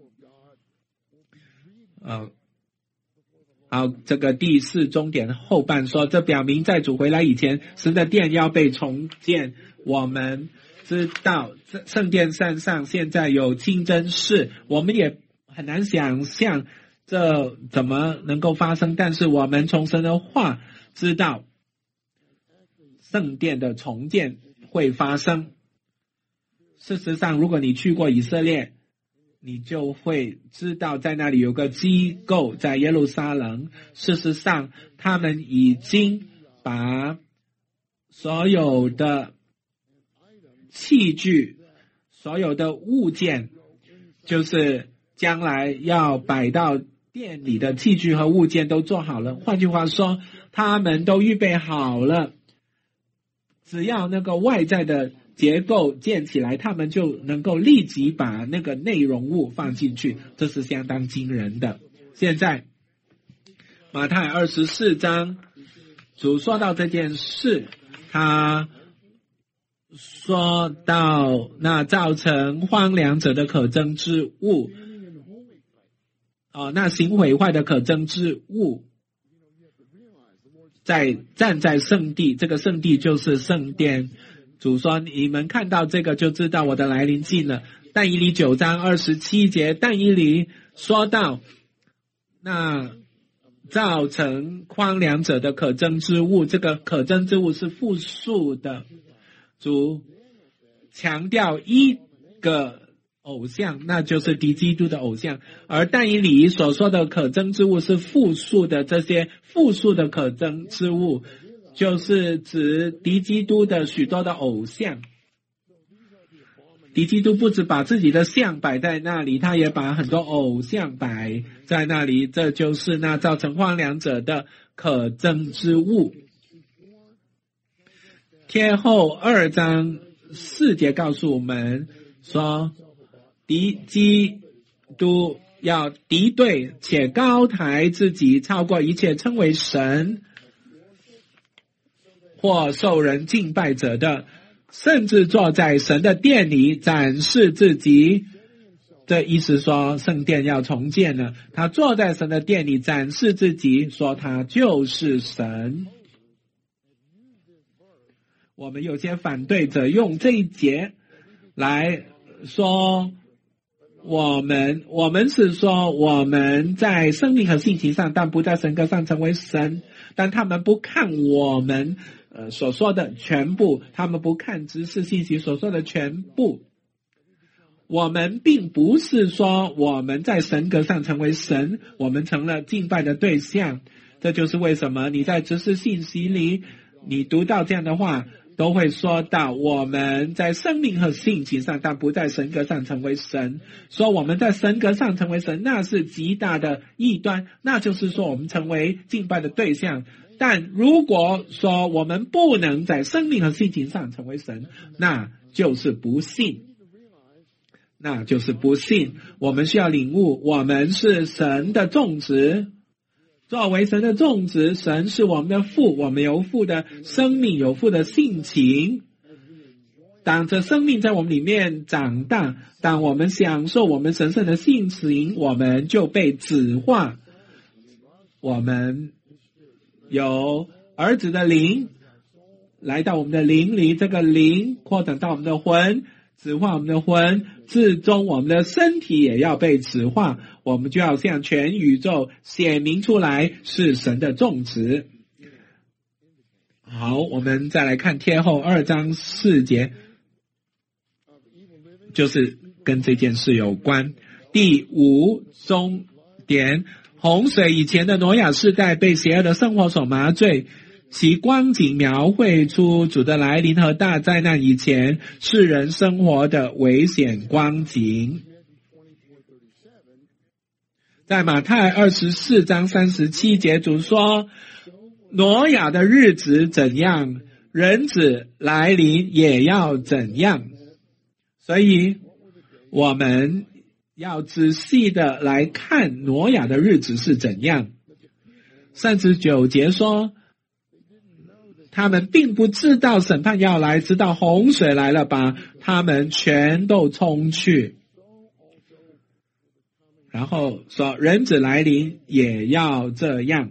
呃，好，这个第四终点后半说，这表明在主回来以前，神的殿要被重建。我们知道圣殿山上现在有清真寺，我们也很难想象这怎么能够发生，但是我们从神的话知道圣殿的重建会发生。事实上，如果你去过以色列，你就会知道在那里有个机构在耶路撒冷。事实上，他们已经把所有的器具，所有的物件，就是将来要摆到店里的器具和物件都做好了。换句话说，他们都预备好了，只要那个外在的结构建起来，他们就能够立即把那个内容物放进去，这是相当惊人的。现在马太二十四章主说到这件事，他说到那造成荒凉者的可憎之物，哦，那行毁坏的可憎之物，在站在圣地，这个圣地就是圣殿。主说你们看到这个就知道我的来临近了。但以理九章二十七节，但以理说到那造成荒凉者的可憎之物，这个可憎之物是复数的，主强调一个偶像，那就是敌基督的偶像。而但以理所说的可憎之物是复数的，这些复数的可憎之物就是指敌基督的许多的偶像。敌基督不只把自己的像摆在那里，他也把很多偶像摆在那里，这就是那造成荒凉者的可憎之物。帖后二章四节告诉我们说，敌基督要敌对且高抬自己，超过一切称为神或受人敬拜者的，甚至坐在神的殿里展示自己。这意思说圣殿要重建了，他坐在神的殿里展示自己，说他就是神。我们有些反对者用这一节来说，我们我们是说我们在生命和性情上，但不在神格上成为神，但他们不看我们呃所说的全部，他们不看知识信息所说的全部。我们并不是说我们在神格上成为神，我们成了敬拜的对象。这就是为什么你在知识信息里你读到这样的话，都会说到我们在生命和性情上，但不在神格上成为神。说我们在神格上成为神，那是极大的异端，那就是说我们成为敬拜的对象。但如果说我们不能在生命和性情上成为神，那就是不信。 那就是不信。我们需要领悟，我们是神的种植，作为神的种植，神是我们的父，我们有父的生命，有父的性情。当这生命在我们里面长大，当我们享受我们神圣的性情，我们就被子化。我们有儿子的灵来到我们的灵里，这个灵扩展到我们的魂，子化我们的魂，最终我们的身体也要被子化，我们就要向全宇宙显明出来是神的种植。好，我们再来看帖后二章四节，就是跟这件事有关。第五重点，洪水以前的挪亚世代被邪恶的生活所麻醉，其光景描绘出主的来临和大灾难以前世人生活的危险光景。在马太二十四章三十七节，主说挪亚的日子怎样，人子来临也要怎样。所以我们要仔细的来看挪亚的日子是怎样。三十九节说，他们并不知道审判要来，直到洪水来了，把他们全都冲去。然后说人子来临也要这样。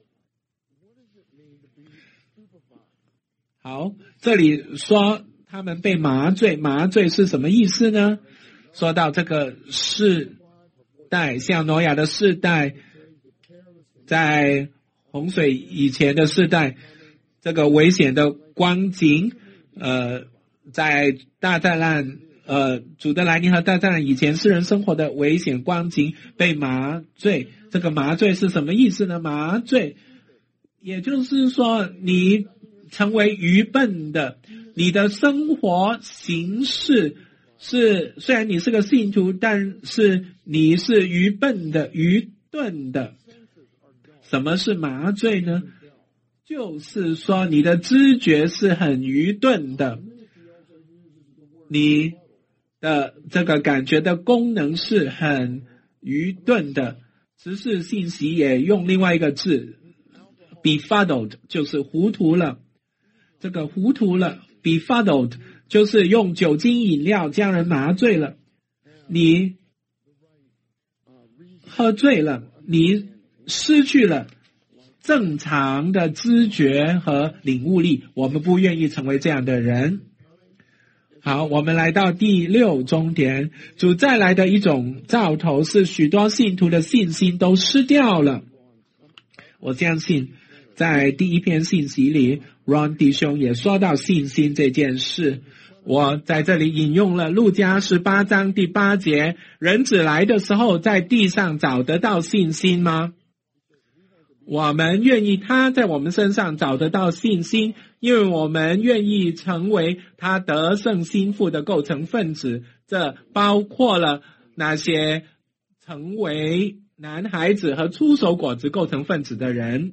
好，这里说他们被麻醉，麻醉是什么意思呢？说到这个世代，像挪亚的世代，在洪水以前的世代，这个危险的光景，呃，在大灾难，呃，主的来临和大灾难以前，世人生活的危险光景被麻醉。这个麻醉是什么意思呢？麻醉，也就是说，你成为愚笨的，你的生活形式是，虽然你是个信徒，但是你是愚笨的、愚钝的。什么是麻醉呢？就是说你的知觉是很愚钝的，你的这个感觉的功能是很愚钝的。知识信息也用另外一个字 befuddled， 就是糊涂了。这个糊涂了 befuddled 就是用酒精饮料将人麻醉了。你喝醉了，你失去了正常的知觉和领悟力，我们不愿意成为这样的人。好，我们来到第六重点，主再来的一种兆头是许多信徒的信心都失掉了。我相信在第一篇信息里 Ron 弟兄也说到信心这件事。我在这里引用了路加十八章第八节，人子来的时候在地上找得到信心吗？我们愿意他在我们身上找得到信心，因为我们愿意成为他得胜心腹的构成分子，这包括了那些成为男孩子和出手果子构成分子的人。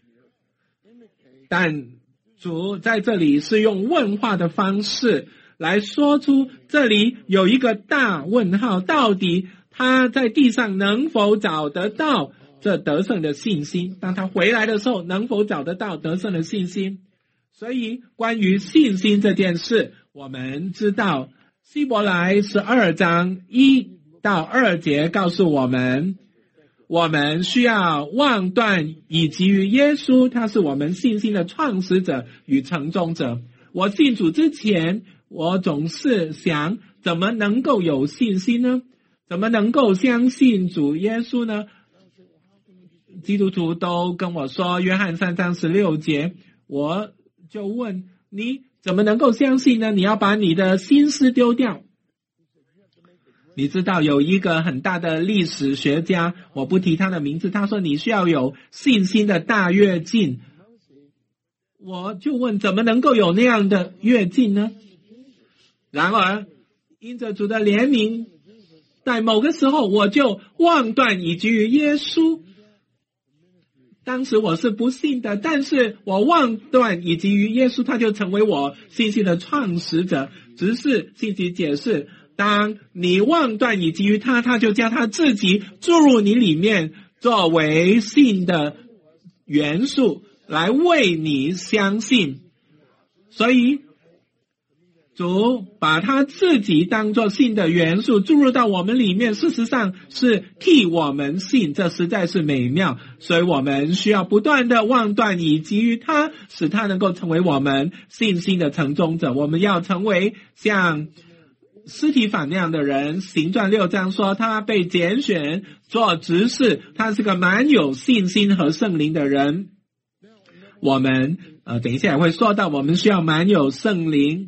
但主在这里是用问话的方式来说出这里有一个大问号，到底他在地上能否找得到这得胜的信心，当他回来的时候能否找得到得胜的信心。所以关于信心这件事，我们知道希伯来十二章一到二节告诉我们，我们需要望断以及于耶稣，他是我们信心的创始者与成终者。我信主之前，我总是想怎么能够有信心呢？怎么能够相信主耶稣呢？基督徒都跟我说约翰三章十六节，我就问你怎么能够相信呢？你要把你的心思丢掉。你知道有一个很大的历史学家，我不提他的名字，他说你需要有信心的大跃进。我就问怎么能够有那样的跃进呢？然而因着主的怜悯，在某个时候我就望断以及于耶稣。当时我是不信的，但是我望断以及于耶稣，他就成为我信心的创始者。只是信息解释当你妄断以及于他，他就将他自己注入你里面，作为信的元素来为你相信。所以主把他自己当作信的元素注入到我们里面，事实上是替我们信，这实在是美妙。所以我们需要不断的妄断以及于他，使他能够成为我们信心的承宗者。我们要成为像司提反那样的人。行传六章说他被拣选做执事，他是个蛮有信心和圣灵的人。我们呃，等一下也会说到，我们需要蛮有圣灵。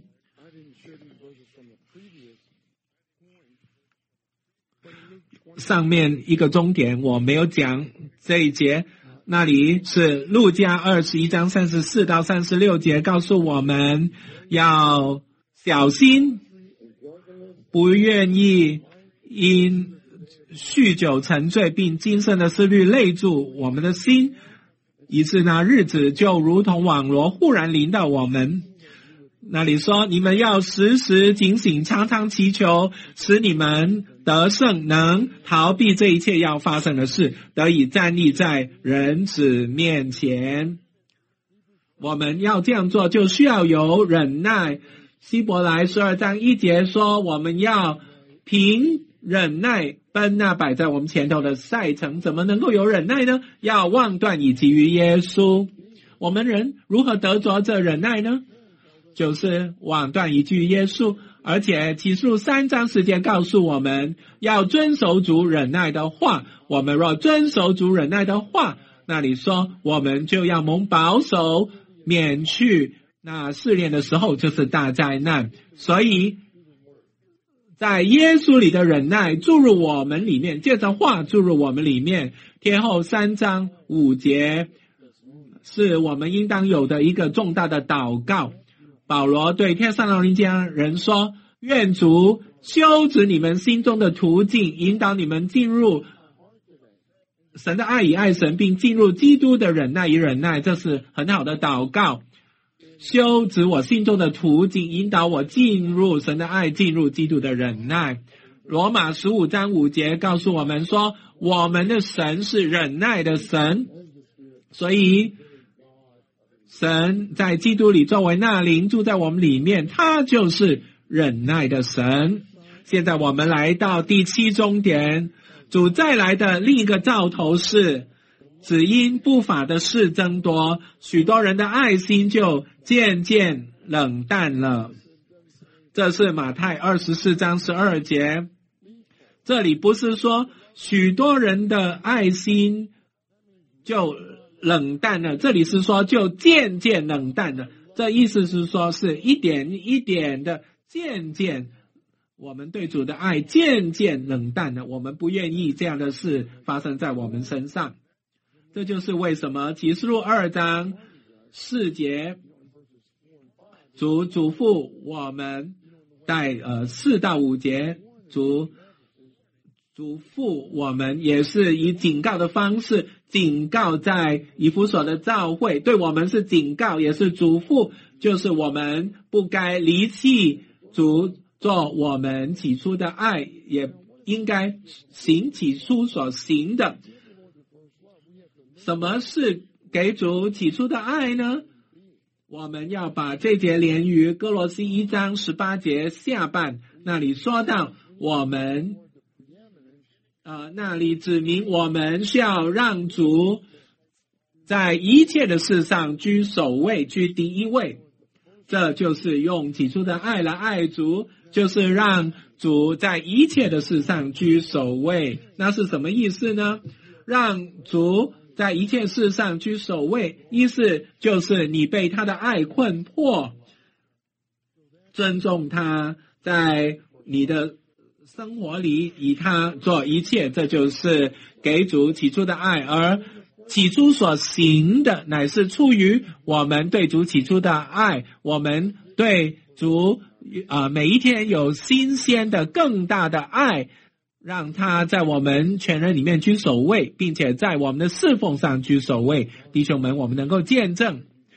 上面一个终点我没有讲，这一节那里是路加二十一章三十四到三十六节，告诉我们要小心，不愿意因酗酒沉醉并今生的思虑累住我们的心，以致那日子就如同网罗忽然临到我们。那里说你们要时时警醒，常常祈求，使你们得胜，能逃避这一切要发生的事，得以站立在人子面前。我们要这样做就需要有忍耐。希伯来十二章一节说我们要凭忍耐奔那摆在我们前头的赛程。怎么能够有忍耐呢？要妄断以及于耶稣。我们人如何得着这忍耐呢？就是妄断以及于耶稣。而且启示录三章十节告诉我们要遵守主忍耐的话。我们若遵守主忍耐的话，那里说我们就要蒙保守，免去那试炼的时候，就是大灾难。所以在耶稣里的忍耐注入我们里面，借着话注入我们里面。帖后三章五节是我们应当有的一个重大的祷告。保罗对帖撒罗尼迦人说，愿主修直你们心中的途径，引导你们进入神的爱以爱神，并进入基督的忍耐以忍耐。这是很好的祷告。修直我心中的途径，引导我进入神的爱，进入基督的忍耐。罗马十五章五节告诉我们说，我们的神是忍耐的神。所以神在基督里作为那灵住在我们里面，他就是忍耐的神。现在我们来到第七终点，主再来的另一个兆头是，只因不法的事增多，许多人的爱心就渐渐冷淡了。这是马太二十四章十二节。这里不是说许多人的爱心就冷淡了，这里是说就渐渐冷淡了。这意思是说是一点一点的渐渐，我们对主的爱渐渐冷淡了。我们不愿意这样的事发生在我们身上。这就是为什么启示录二章四节主嘱咐我们，在呃四到五节主嘱咐我们，也是以警告的方式警告在以弗所的教会，对我们是警告也是嘱咐，就是我们不该离弃主做我们起初的爱，也应该行起初所行的。什么是给主起初的爱呢？我们要把这节连于歌罗西一章十八节下半，那里说到我们呃，那里指明我们需要让主在一切的事上居首位，居第一位。这就是用起初的爱来爱主，就是让主在一切的事上居首位。那是什么意思呢？让主在一切事上居首位，意思就是你被他的爱困迫，尊重他，在你的生活里以他做一切，这就是给主起初的爱。而起初所行的乃是出于我们对主起初的爱，我们对主呃每一天有新鲜的更大的爱，让他在我们全人里面居首位，并且在我们的侍奉上居首位。弟兄们，我们能够见证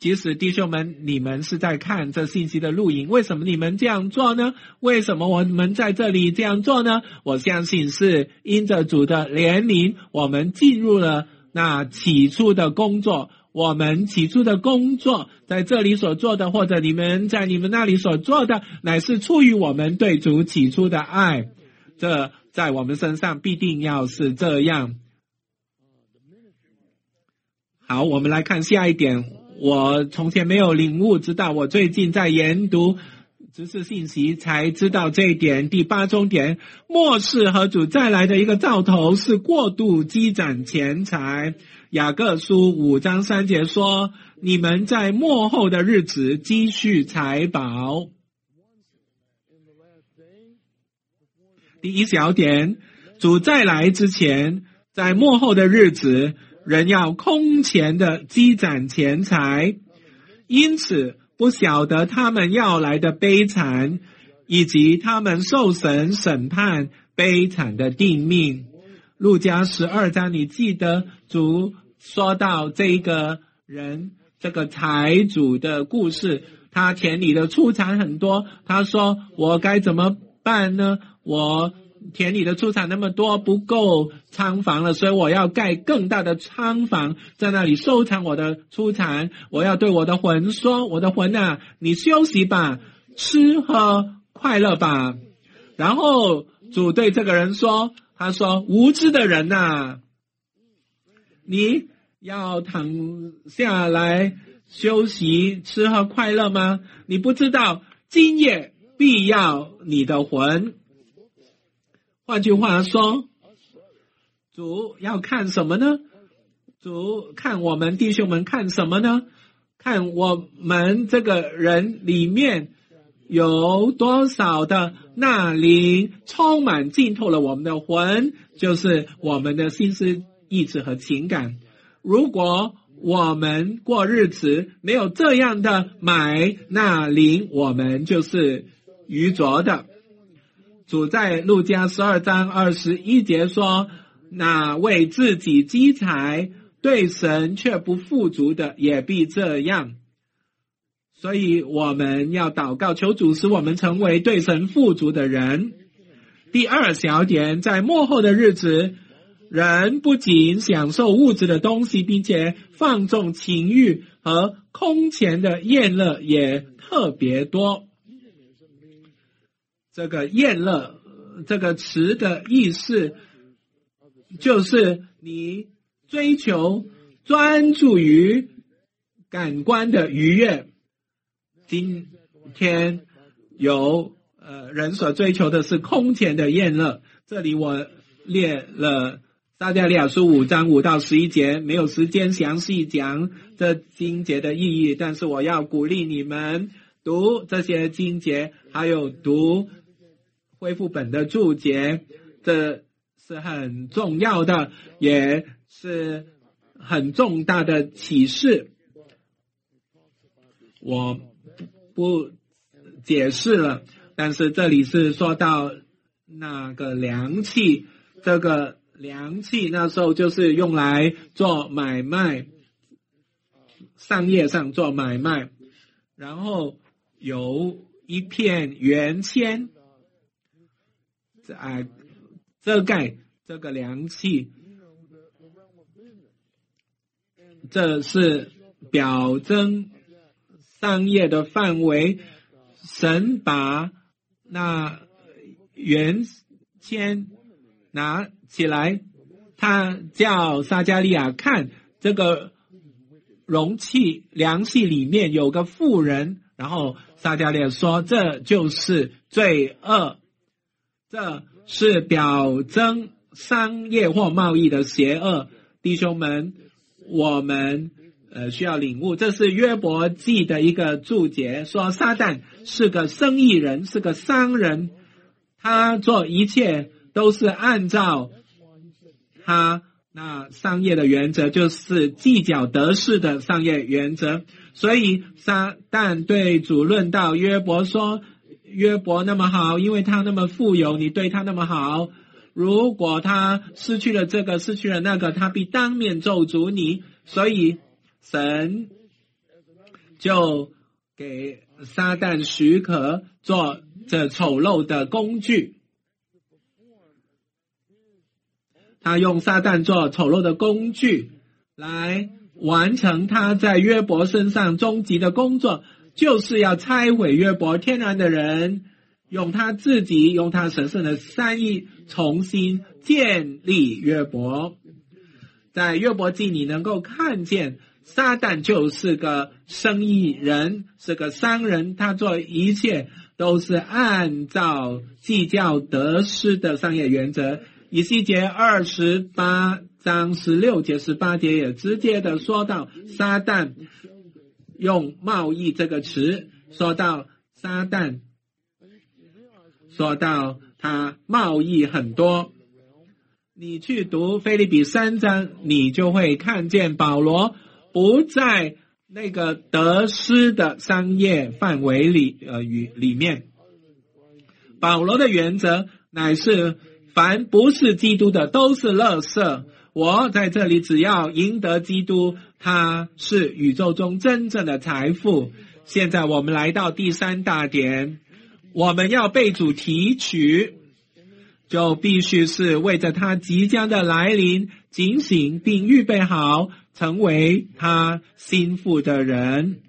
即使弟兄们，你们是在看这信息的录影，为什么你们这样做呢？为什么我们在这里这样做呢？我相信是因着主的怜悯，我们进入了那起初的工作。我们起初的工作在这里所做的，或者你们在你们那里所做的，乃是出于我们对主起初的爱。这在我们身上必定要是这样。好，我们来看下一点。我从前没有领悟，直到我最近在研读知识信息才知道这一点。第八重点，末世和主再来的一个兆头是过度积攒钱财。雅各书五章三节说，你们在末后的日子积蓄财宝。第一小点，主再来之前，在末后的日子，人要空前的积攒钱财，因此不晓得他们要来的悲惨，以及他们受神审判悲惨的定命。路加十二章，你记得主说到这个人，这个财主的故事，他田里的出产很多，他说我该怎么办呢？我田里的出产那么多，不够仓房了，所以我要盖更大的仓房，在那里收藏我的出产。我要对我的魂说，我的魂啊，你休息吧，吃喝快乐吧。然后主对这个人说，他说，无知的人啊，你要躺下来休息吃喝快乐吗？你不知道今夜必要你的魂。换句话说，主要看什么呢？主看我们弟兄们看什么呢？看我们这个人里面有多少的那灵充满浸透了我们的魂，就是我们的心思意志和情感。如果我们过日子没有这样的买那灵，我们就是愚拙的。主在路加十二章二十一节说，那为自己积财，对神却不富足的，也必这样。所以我们要祷告，求主使我们成为对神富足的人。第二小点，在末后的日子，人不仅享受物质的东西，并且放纵情欲和空前的宴乐也特别多。这个宴乐这个词的意思，就是你追求专注于感官的愉悦。今天有呃人所追求的是空前的宴乐。这里我列了撒迦利亚书五章五到十一节，没有时间详细讲这经节的意义，但是我要鼓励你们读这些经节，还有读恢复本的注解，这是很重要的，也是很重大的启示。我不解释了，但是这里是说到那个粮器，这个粮器那时候就是用来做买卖，商业上做买卖，然后有一片圆签啊，遮盖这个粮器，这是表征商业的范围。神把那圆签拿起来，他叫撒迦利亚看这个容器粮器里面有个妇人，然后撒迦利亚说，这就是罪恶，这是表征商业或贸易的邪恶。弟兄们，我们呃需要领悟，这是约伯记的一个注解，说撒旦是个生意人，是个商人，他做一切都是按照他那商业的原则，就是计较得失的商业原则。所以撒旦对主论到约伯说，约伯那么好，因为他那么富有，你对他那么好，如果他失去了这个失去了那个，他必当面咒诅你。所以神就给撒旦许可做这丑陋的工具。他用撒旦做丑陋的工具来完成他在约伯身上终极的工作，就是要拆毁约伯天然的人，用他自己用他神圣的善意重新建立约伯。在约伯记你能够看见撒旦就是个生意人，是个商人，他做一切都是按照计较得失的商业原则。以西结二十八章十六节十八节也直接的说到撒旦，用贸易这个词说到撒旦，说到他贸易很多。你去读腓立比三章，你就会看见保罗不在那个得失的商业范围里呃与里面。保罗的原则乃是凡不是基督的都是垃圾，我在这里只要赢得基督，他是宇宙中真正的财富。现在我们来到第三大点，我们要被主提取，就必须是为着他即将的来临警醒并预备好，成为他心腹的人，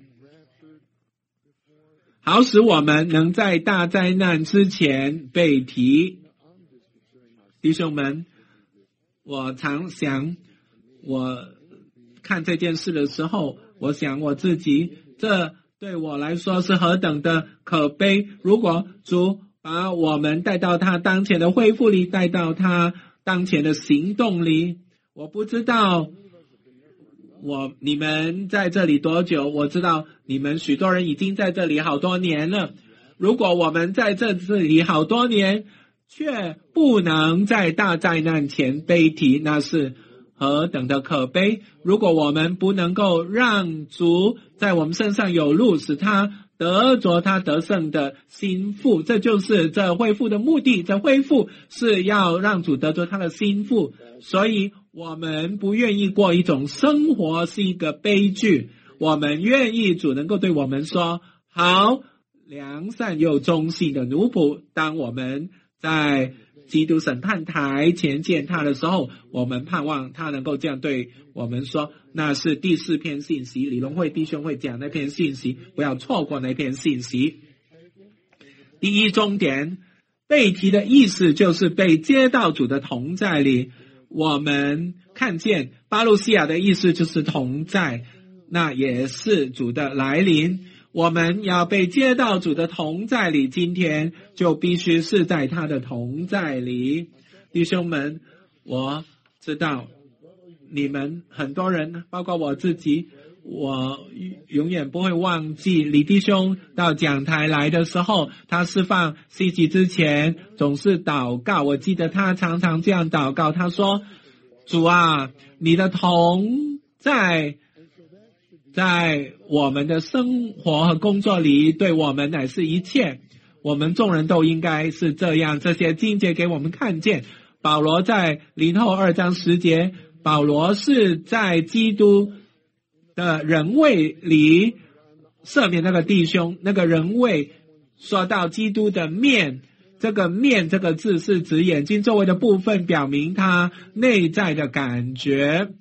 好使我们能在大灾难之前被提。弟兄们，我常想，我看这件事的时候，我想我自己，这对我来说是何等的可悲。如果主把我们带到他当前的恢复里，带到他当前的行动里，我不知道我你们在这里多久，我知道你们许多人已经在这里好多年了。如果我们在这里好多年却不能在大灾难前被提，那是何等的可悲。如果我们不能够让主在我们身上有路，使他得着他得胜的心腹，这就是这恢复的目的。这恢复是要让主得着他的心腹，所以我们不愿意过一种生活是一个悲剧，我们愿意主能够对我们说，好，良善又忠信的奴仆。当我们在基督审判台前见他的时候，我们盼望他能够这样对我们说。那是第四篇信息，李龙会弟兄会讲那篇信息，不要错过那篇信息。第一重点，被提的意思就是被接到主的同在里。我们看见巴路西亚的意思就是同在，那也是主的来临。我们要被接到主的同在里，今天就必须是在他的同在里。弟兄们，我知道你们很多人，包括我自己，我永远不会忘记李弟兄到讲台来的时候，他释放信息之前总是祷告。我记得他常常这样祷告，他说，主啊，你的同在在我们的生活和工作里，对我们乃是一切。我们众人都应该是这样，这些经节给我们看见。保罗在林后二章十节，保罗是在基督的人位里赦免那个弟兄，那个人位说到基督的面，这个面这个字是指眼睛周围的部分，表明他内在的感觉，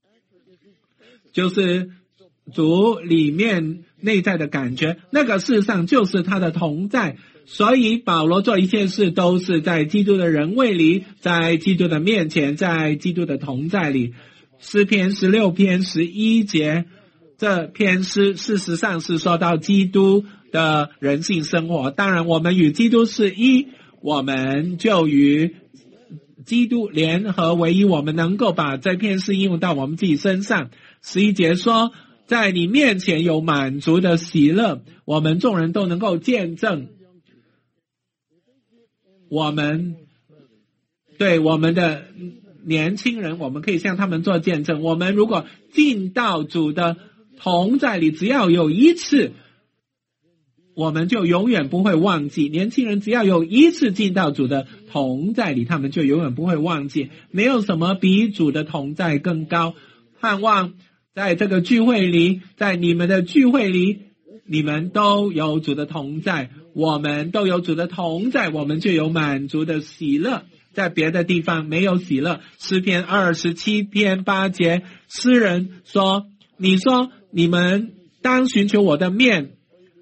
就是主里面内在的感觉，那个事实上就是他的同在。所以保罗做一切事都是在基督的人位里，在基督的面前，在基督的同在里。诗篇十六篇十一节，这篇诗事实上是说到基督的人性生活。当然我们与基督是一，我们就与基督联合为一，我们能够把这篇诗应用到我们自己身上。十一节说，在你面前有满足的喜乐，我们众人都能够见证。我们对我们的年轻人，我们可以向他们做见证。我们如果进到主的同在里，只要有一次，我们就永远不会忘记。年轻人只要有一次进到主的同在里，他们就永远不会忘记。没有什么比主的同在更高。盼望在这个聚会里，在你们的聚会里，你们都有主的同在，我们都有主的同在，我们就有满足的喜乐。在别的地方没有喜乐。诗篇二十七篇八节，诗人说，你说你们当寻求我的面，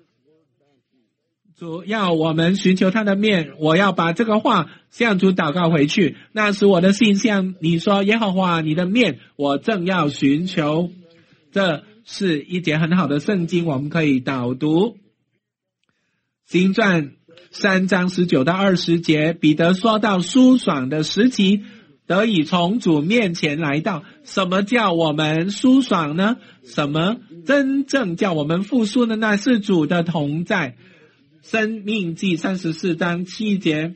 主要我们寻求他的面，我要把这个话向主祷告回去。那时我的心向你说，耶和华你的面我正要寻求。这是一节很好的圣经，我们可以导读。行传三章十九到二十节，彼得说到舒爽的时期得以从主面前来到。什么叫我们舒爽呢？什么真正叫我们复苏呢？那是主的同在。申命记三十四章七节，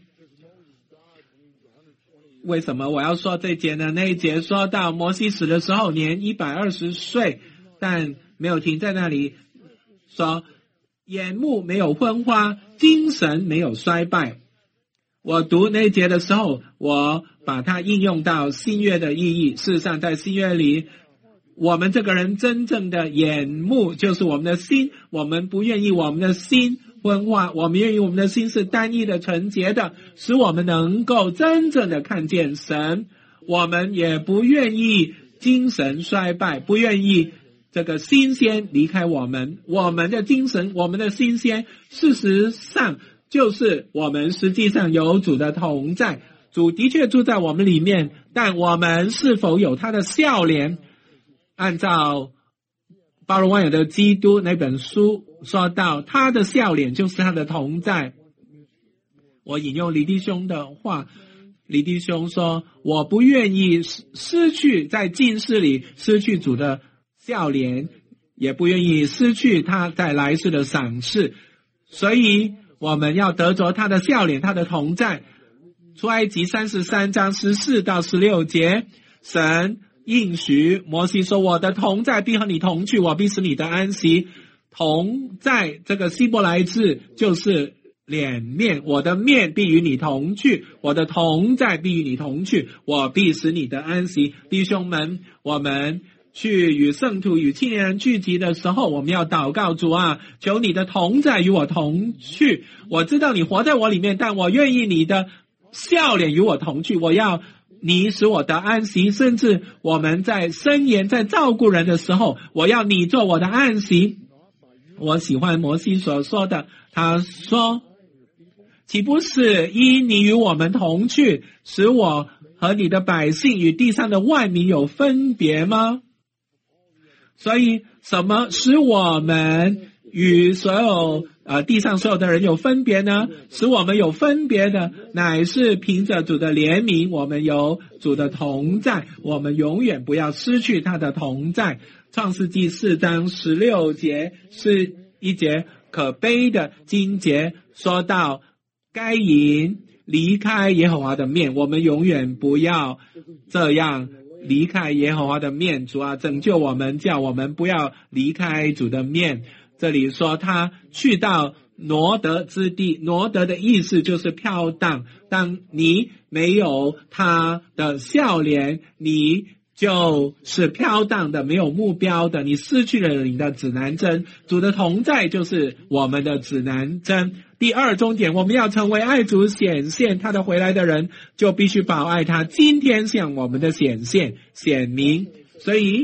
为什么我要说这节呢？那一节说到摩西死的时候年一百二十岁，但没有停在那里，说眼目没有昏花，精神没有衰败。我读那一节的时候，我把它应用到新约的意义。事实上在新约里，我们这个人真正的眼目就是我们的心，我们不愿意我们的心昏化，我们愿意我们的心是单一的纯洁的，使我们能够真正的看见神。我们也不愿意精神衰败，不愿意这个新鲜离开我们。我们的精神，我们的新鲜，事实上就是我们实际上有主的同在。主的确住在我们里面，但我们是否有他的笑脸？按照巴罗万有的基督那本书说到，他的笑脸就是他的同在。我引用李弟兄的话，李弟兄说，我不愿意失去在近世里失去主的笑脸，也不愿意失去他在来世的赏赐，所以我们要得着他的笑脸，他的同在。出埃及三十三章十四到十六节，神应许摩西说，我的同在必和你同去，我必使你的安息。同在这个希伯来字就是脸面，我的面必与你同去，我的同在必与你同去，我必使你的安息。弟兄们，我们去与圣徒与青年人聚集的时候，我们要祷告，主啊，求你的同在与我同去。我知道你活在我里面，但我愿意你的笑脸与我同去，我要你使我得安息。甚至我们在申言在照顾人的时候，我要你做我的安息。我喜欢摩西所说的，他说，岂不是因你与我们同去，使我和你的百姓与地上的万民有分别吗？所以什么使我们与所有呃地上所有的人有分别呢？使我们有分别的，乃是凭着主的怜悯，我们有主的同在，我们永远不要失去他的同在。创世纪四章十六节是一节可悲的经节，说到该隐离开耶和华的面，我们永远不要这样离开耶和华的面。主啊，拯救我们，叫我们不要离开主的面。这里说他去到挪得之地，挪得的意思就是飘荡。当你没有他的笑脸，你就是飘荡的，没有目标的，你失去了你的指南针。主的同在就是我们的指南针。第二重点，我们要成为爱主显现他的回来的人，就必须保爱他今天向我们的显现显明。所以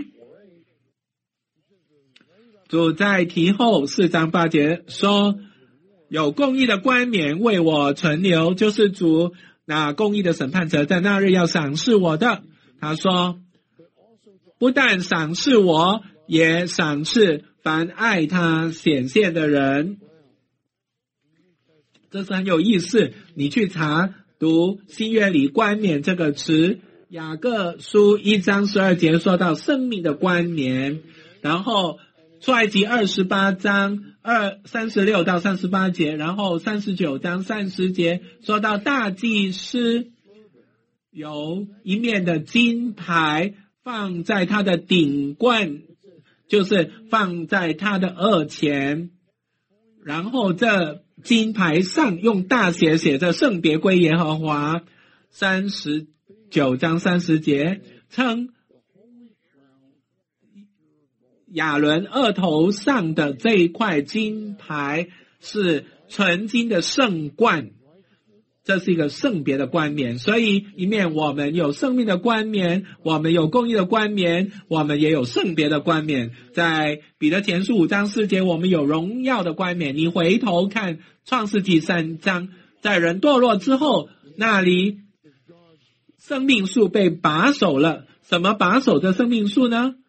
主在提后四章八节说，有公义的冠冕为我存留，就是主那公义的审判者在那日要赏识我的。他说，不但赏识我，也赏识凡爱他显现的人。这是很有意思，你去查读新约里冠冕这个词，雅各书一章十二节说到生命的冠冕，然后出埃及二十八章二三十六到三十八节，然后三十九章三十节说到大祭司有一面的金牌放在他的顶冠，就是放在他的额前，然后这金牌上用大写写着圣别归耶和华。三十九章三十节称亚伦额头上的这一块金牌是纯金的圣冠，这是一个圣别的冠冕。所以一面我们有生命的冠冕，我们有公义的冠冕，我们也有圣别的冠冕。在彼得前书五章四节，我们有荣耀的冠冕。你回头看创世纪三章，在人堕落之后，那里生命树被把守了。什么把守着生命树呢？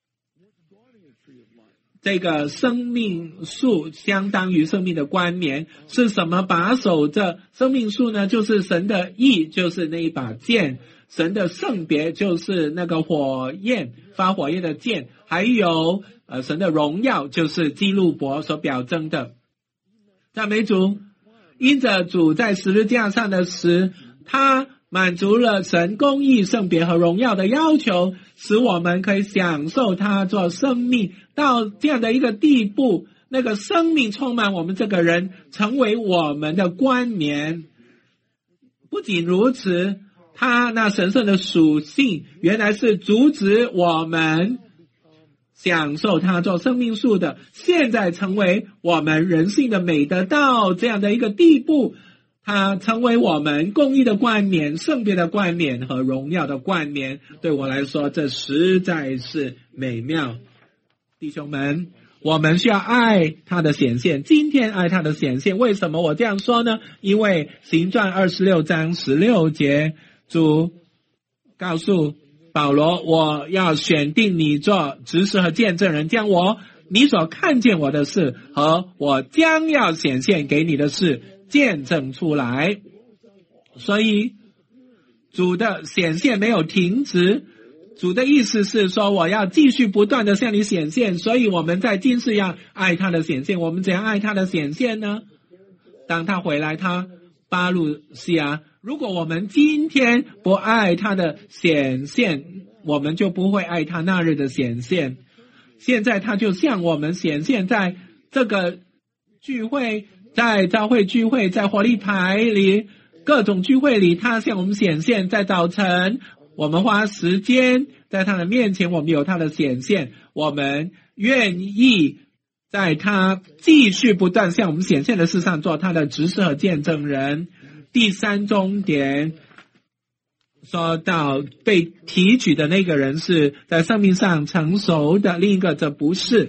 这个生命树相当于生命的冠冕，是什么把守着生命树呢？就是神的义，就是那一把剑，神的圣别就是那个火焰，发火焰的剑，还有呃神的荣耀，就是基路伯所表征的。赞美主，因着主在十字架上的死，他满足了神公义、圣别和荣耀的要求，使我们可以享受他做生命到这样的一个地步，那个生命充满我们这个人，成为我们的冠冕。不仅如此，他那神圣的属性原来是阻止我们享受他做生命树的，现在成为我们人性的美德到这样的一个地步，它成为我们公义的冠冕、圣别的冠冕和荣耀的冠冕。对我来说，这实在是美妙。弟兄们，我们需要爱它的显现，今天爱它的显现。为什么我这样说呢？因为行传二十六章十六节，主告诉保罗，我要选定你做执事和见证人，将我你所看见我的事和我将要显现给你的事见证出来。所以主的显现没有停止，主的意思是说我要继续不断的向你显现，所以我们在今世要爱他的显现。我们怎样爱他的显现呢？当他回来，他巴路西亚，如果我们今天不爱他的显现，我们就不会爱他那日的显现。现在他就向我们显现，在这个聚会，在教会聚会，在活力台里，各种聚会里，他向我们显现。在早晨我们花时间在他的面前，我们有他的显现，我们愿意在他继续不断向我们显现的事上做他的执事和见证人。第三重点说到被提举的那个人是在生命上成熟的，另一个则不是。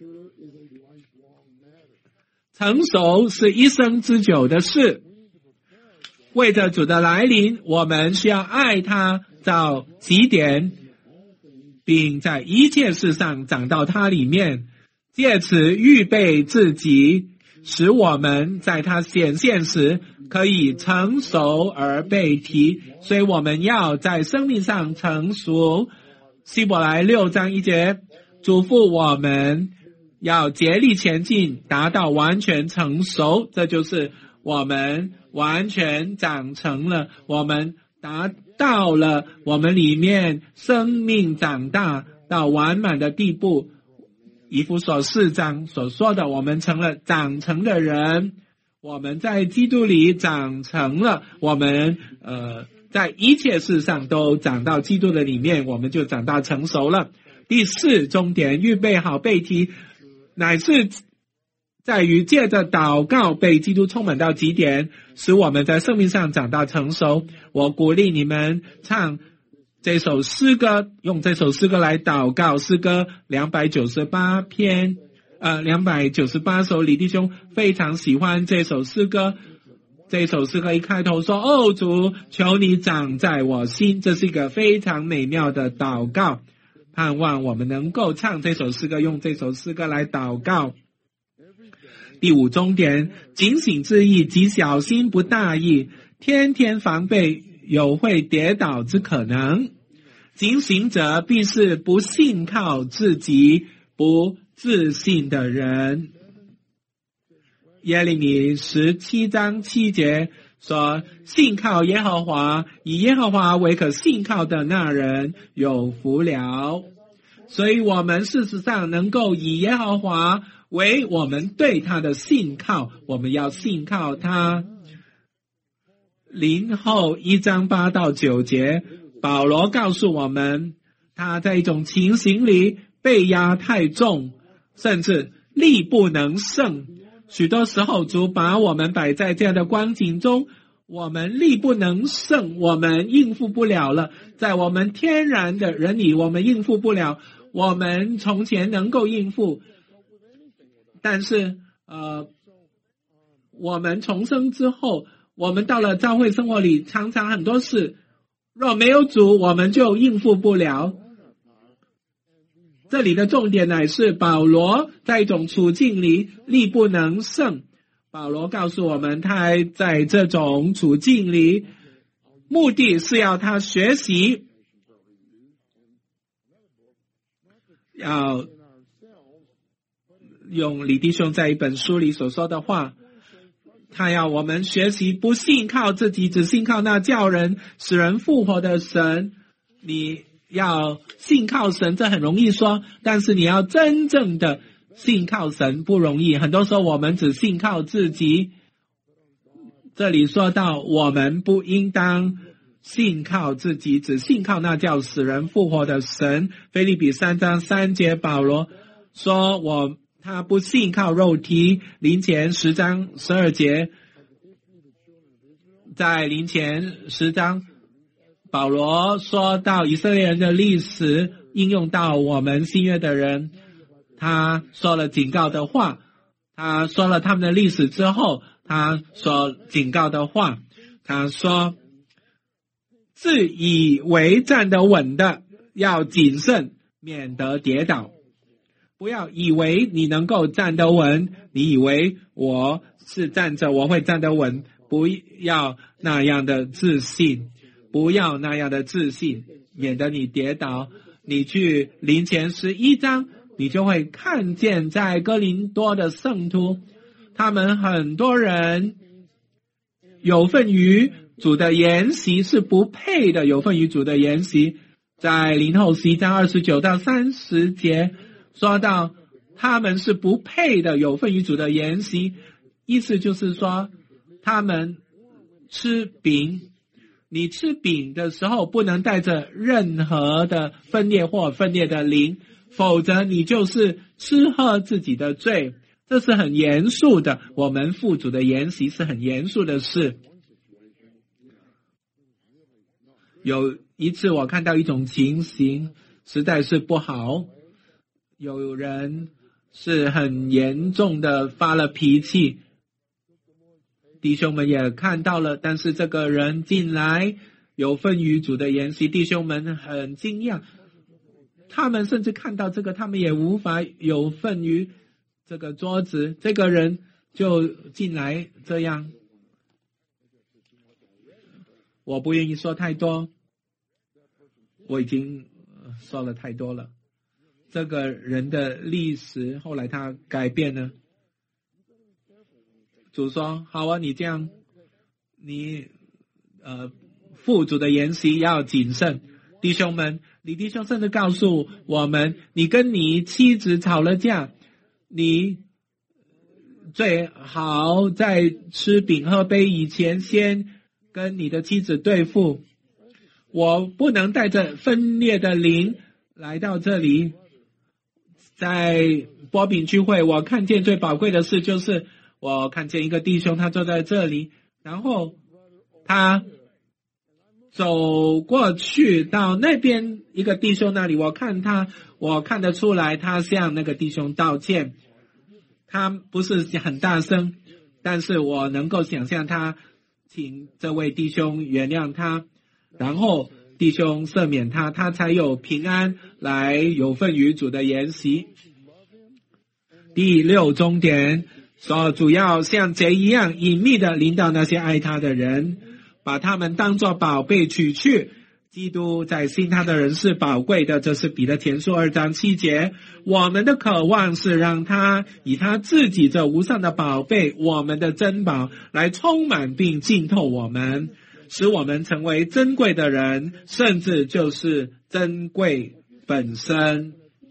成熟是一生之久的事，为着主的来临，我们需要爱他到极点，并在一切事上长到他里面，借此预备自己，使我们在他显现时可以成熟而被提。所以我们要在生命上成熟。希伯来六章一节嘱咐我们要竭力前进，达到完全成熟，这就是我们完全长成了，我们达到了我们里面生命长大到完满的地步。以弗所四章所说的，我们成了长成的人，我们在基督里长成了，我们呃在一切事上都长到基督的里面，我们就长大成熟了。第四重点，预备好被提，乃是在于借着祷告被基督充满到极点，使我们在生命上长大成熟。我鼓励你们唱这首诗歌，用这首诗歌来祷告。诗歌两百九十八篇，呃，两百九十八首，李弟兄非常喜欢这首诗歌。这首诗歌一开头说：“哦，主，求你长在我心。”这是一个非常美妙的祷告。盼望我们能够唱这首诗歌，用这首诗歌来祷告。第五重点，警醒之意及小心不大意，天天防备有会跌倒之可能。警醒者必是不信靠自己、不自信的人。耶利米十七章七节说：“信靠耶和华，以耶和华为可信靠的那人有福了。”所以我们事实上能够以耶和华为我们对他的信靠，我们要信靠他。林后一章八到九节，保罗告诉我们，他在一种情形里被压太重，甚至力不能胜。许多时候主把我们摆在这样的光景中，我们力不能胜，我们应付不了了。在我们天然的人里，我们应付不了，我们从前能够应付，但是呃，我们重生之后，我们到了教会生活里，常常很多事若没有主，我们就应付不了。这里的重点乃是保罗在一种处境里力不能胜。保罗告诉我们，他在这种处境里，目的是要他学习，要用李弟兄在一本书里所说的话，他要我们学习不信靠自己，只信靠那叫人使人复活的神。你要信靠神，这很容易说，但是你要真正的信靠神不容易。很多时候我们只信靠自己。这里说到我们不应当信靠自己，只信靠那叫使人复活的神。腓立比三章三节，保罗说我他不信靠肉体。林前十章十二节，在林前十章保罗说到以色列人的历史应用到我们新约的人，他说了警告的话，他说了他们的历史之后，他说警告的话，他说自以为站得稳的要谨慎，免得跌倒。不要以为你能够站得稳，你以为我是站着我会站得稳，不要那样的自信，不要那样的自信，免得你跌倒。你去林前十一章，你就会看见在哥林多的圣徒，他们很多人有份于主的筵席是不配的，有份于主的筵席。在林后十一章二十九到三十节说到他们是不配的，有份于主的筵席，意思就是说他们吃饼，你吃饼的时候不能带着任何的分裂或分裂的灵，否则你就是吃喝自己的罪。这是很严肃的，我们父主的筵席是很严肃的事。有一次我看到一种情形实在是不好，有人是很严重的发了脾气，弟兄们也看到了，但是这个人进来有份于主的筵席，弟兄们很惊讶，他们甚至看到这个，他们也无法有份于这个桌子，这个人就进来这样。我不愿意说太多，我已经说了太多了。这个人的历史后来他改变了，主说好啊，你这样你呃父主的筵席要谨慎。弟兄们，李弟兄甚至告诉我们，你跟你妻子吵了架，你最好在吃饼喝杯以前先跟你的妻子对付。我不能带着分裂的灵来到这里。在波饼聚会，我看见最宝贵的事就是我看见一个弟兄，他坐在这里，然后他走过去到那边一个弟兄那里，我看他，我看得出来他向那个弟兄道歉，他不是很大声，但是我能够想象他请这位弟兄原谅他，然后弟兄赦免他，他才有平安来有份于主的筵席。第六重点说，主要像贼一样隐秘的临到那些爱他的人，把他们当作宝贝取去。基督在信他的人是宝贵的，这是彼得前书二章七节。我们的渴望是让他以他自己这无上的宝贝，我们的珍宝来充满并浸透我们，使我们成为珍贵的人，甚至就是珍贵本身。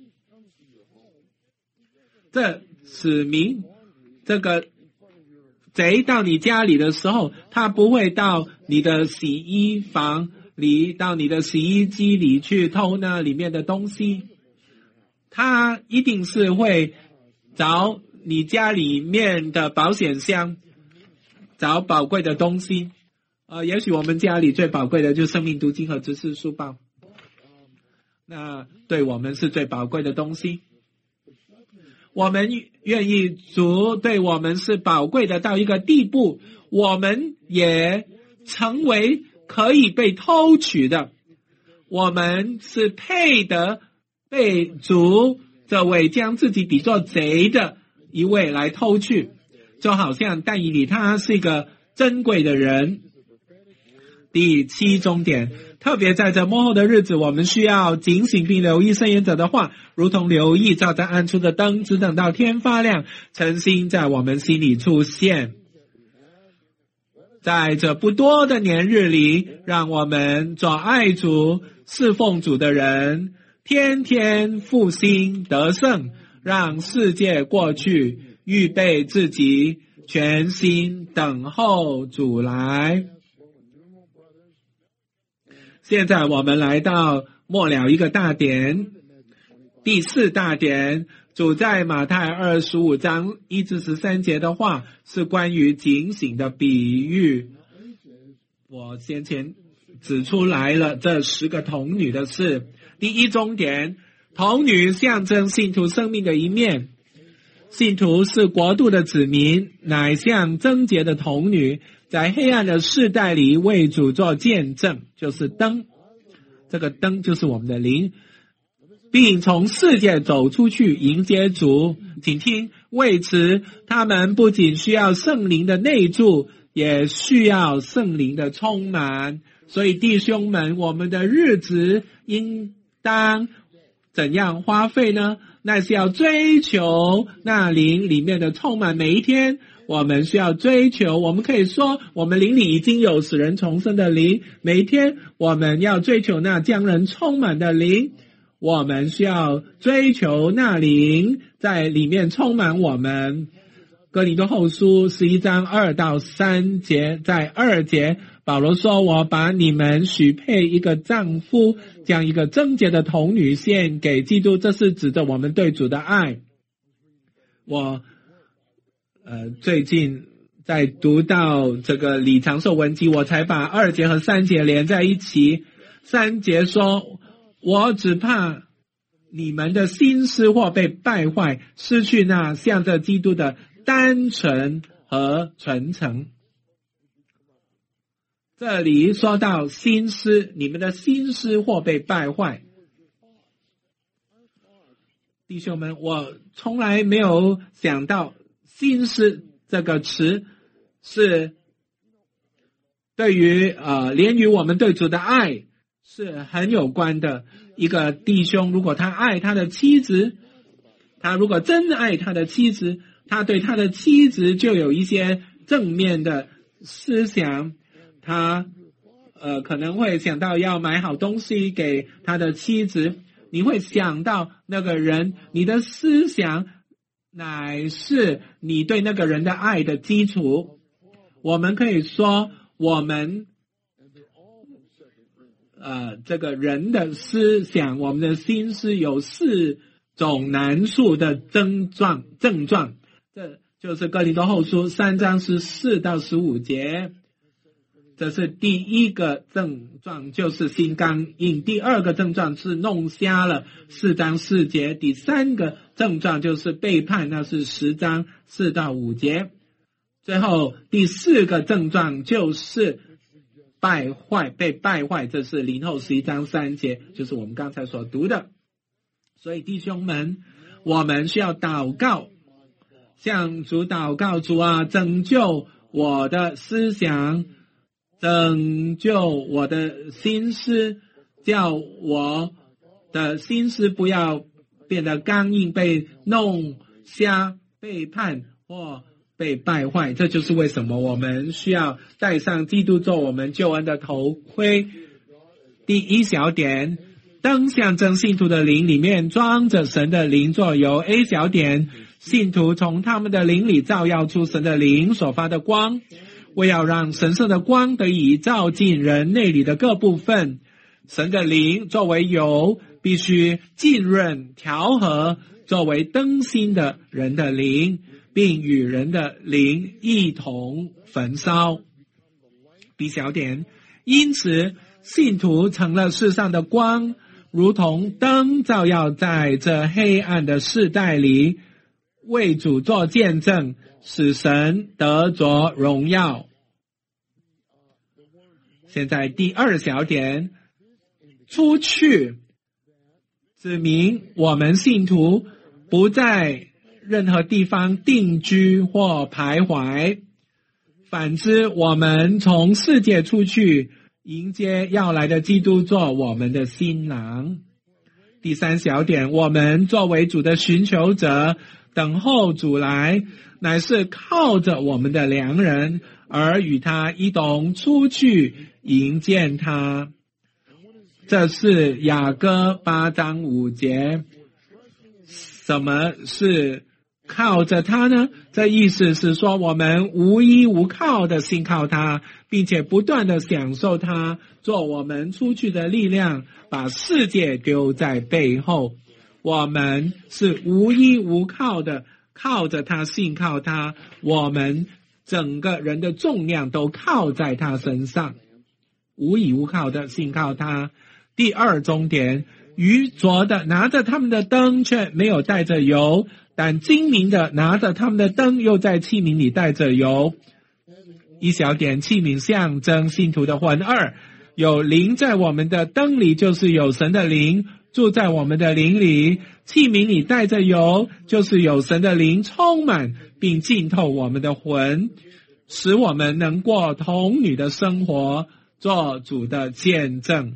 这使明这个贼到你家里的时候，他不会到你的洗衣房里，到你的洗衣机里去偷那里面的东西， 他一定是会找你家里面的保险箱，找宝贵的东西。呃，也许我们家里最宝贵的就是生命读经和知识书报，那对我们是最宝贵的东西。我们愿意主对我们是宝贵的到一个地步，我们也成为可以被偷取的，我们是配得被主这位将自己比作贼的一位来偷去，就好像但以理他是一个珍贵的人。第七重点，特别在这末后的日子，我们需要警醒并留意圣言者的话，如同留意照在暗处的灯，只等到天发亮，晨星在我们心里出现。在这不多的年日里，让我们做爱主侍奉主的人，天天复兴得胜，让世界过去，预备自己，全心等候主来。现在我们来到末了一个大点，第四大点，主在马太二十五章一至十三节的话是关于警醒的比喻。我先前指出来了这十个童女的事。第一重点，童女象征信徒生命的一面，信徒是国度的子民，乃像贞洁的童女，在黑暗的世代里为主做见证，就是灯，这个灯就是我们的灵，并从世界走出去迎接主。请听，为此他们不仅需要圣灵的内住，也需要圣灵的充满。所以弟兄们，我们的日子应当怎样花费呢？那是要追求那灵里面的充满。每一天我们需要追求，我们可以说我们灵里已经有使人重生的灵，每一天我们要追求那将人充满的灵，我们需要追求那灵在里面充满我们。哥林多后书十一章二到三节，在二节保罗说，我把你们许配一个丈夫，将一个贞洁的童女献给基督，这是指着我们对主的爱。我呃最近在读到这个李长寿文集，我才把二节和三节连在一起。三节说，我只怕你们的心思或被败坏，失去那向着基督的单纯和纯诚。这里说到心思，你们的心思或被败坏。弟兄们，我从来没有想到心思这个词是对于呃连于我们对主的爱是很有关的。一个弟兄如果他爱他的妻子，他如果真爱他的妻子，他对他的妻子就有一些正面的思想，他呃可能会想到要买好东西给他的妻子，你会想到那个人，你的思想乃是你对那个人的爱的基础。我们可以说我们呃这个人的思想，我们的心思有四种难处的症状症状，这就是哥林多后书三章十四到十五节。这是第一个症状，就是心刚硬。第二个症状是弄瞎了，四章四节。第三个症状就是背叛，那是十章四到五节。最后第四个症状就是败坏，被败坏，这是林后十一章三节，就是我们刚才所读的。所以弟兄们，我们需要祷告，向主祷告，主啊，拯救我的思想，拯救我的心思，叫我的心思不要变得刚硬，被弄瞎，背叛或被败坏。这就是为什么我们需要戴上基督做我们救恩的头盔。第一小点，灯象征信徒的灵里面装着神的灵作油。 A 小点，信徒从他们的灵里照耀出神的灵所发的光，为要让神圣的光得以照进人内里的各部分。神的灵作为油， 必须浸润调和作为灯芯的人的灵，并与人的灵一同焚烧。B 小点，因此信徒成了世上的光，如同灯照耀在这黑暗的世代里，为主做见证，使神得着荣耀。现在第二小点，出去指明我们信徒不在任何地方定居或徘徊，反之我们从世界出去，迎接要来的基督做我们的新郎。第三小点，我们作为主的寻求者，等候主来，乃是靠着我们的良人，而与他一同出去迎见他。这是雅歌八章五节。什么是靠着他呢？这意思是说，我们无依无靠的信靠他，并且不断的享受他做我们出去的力量，把世界丢在背后。我们是无依无靠的，靠着他，信靠他，我们整个人的重量都靠在他身上，无依无靠的信靠他。第二重点，愚拙的拿着他们的灯却没有带着油，但精明的拿着他们的灯又在器皿里带着油。一小点，器皿象征信徒的魂。二，有灵在我们的灯里，就是有神的灵住在我们的灵里。器皿里带着油，就是有神的灵充满并浸透我们的魂，使我们能过童女的生活，做主的见证。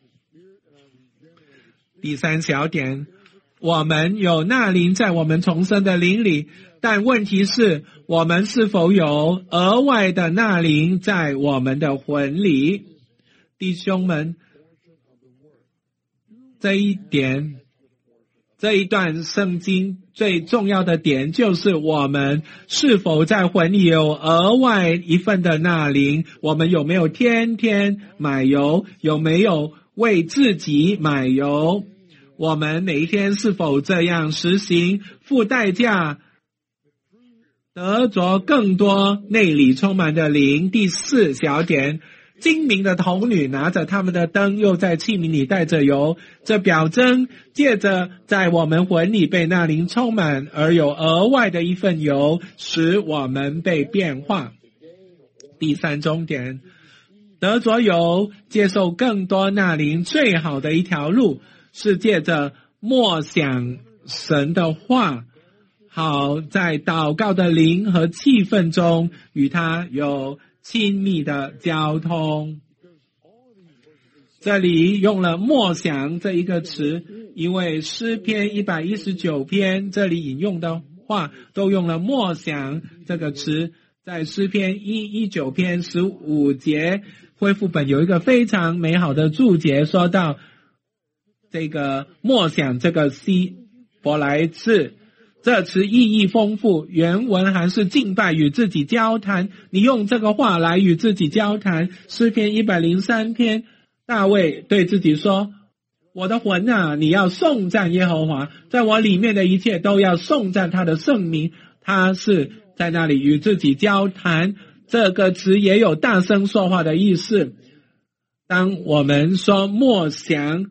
第三小点，我们有那灵在我们重生的灵里，但问题是，我们是否有额外的那灵在我们的魂里？弟兄们，这一点，这一段圣经最重要的点就是我们是否在魂里有额外一份的那灵，我们有没有天天买油，有没有为自己买油，我们每一天是否这样实行，付代价得着更多内里充满的灵。第四小点，精明的童女拿着他们的灯，又在器皿里带着油，这表征借着在我们魂里被那灵充满，而有额外的一份油，使我们被变化。第三重点，得着油，接受更多那灵最好的一条路，是借着默想神的话，好在祷告的灵和气氛中与他有亲密的交通。这里用了默想这一个词，因为诗篇一百一十九篇这里引用的话都用了默想这个词。在诗篇一十九篇十五节，恢复本有一个非常美好的注解，说到这个默想这个希伯来字，这词意义丰富，原文还是敬拜，与自己交谈。你用这个话来与自己交谈。诗篇一百零三篇，大卫对自己说，我的魂啊，你要颂赞耶和华，在我里面的一切都要颂赞他的圣名。他是在那里与自己交谈，这个词也有大声说话的意思。当我们说默想，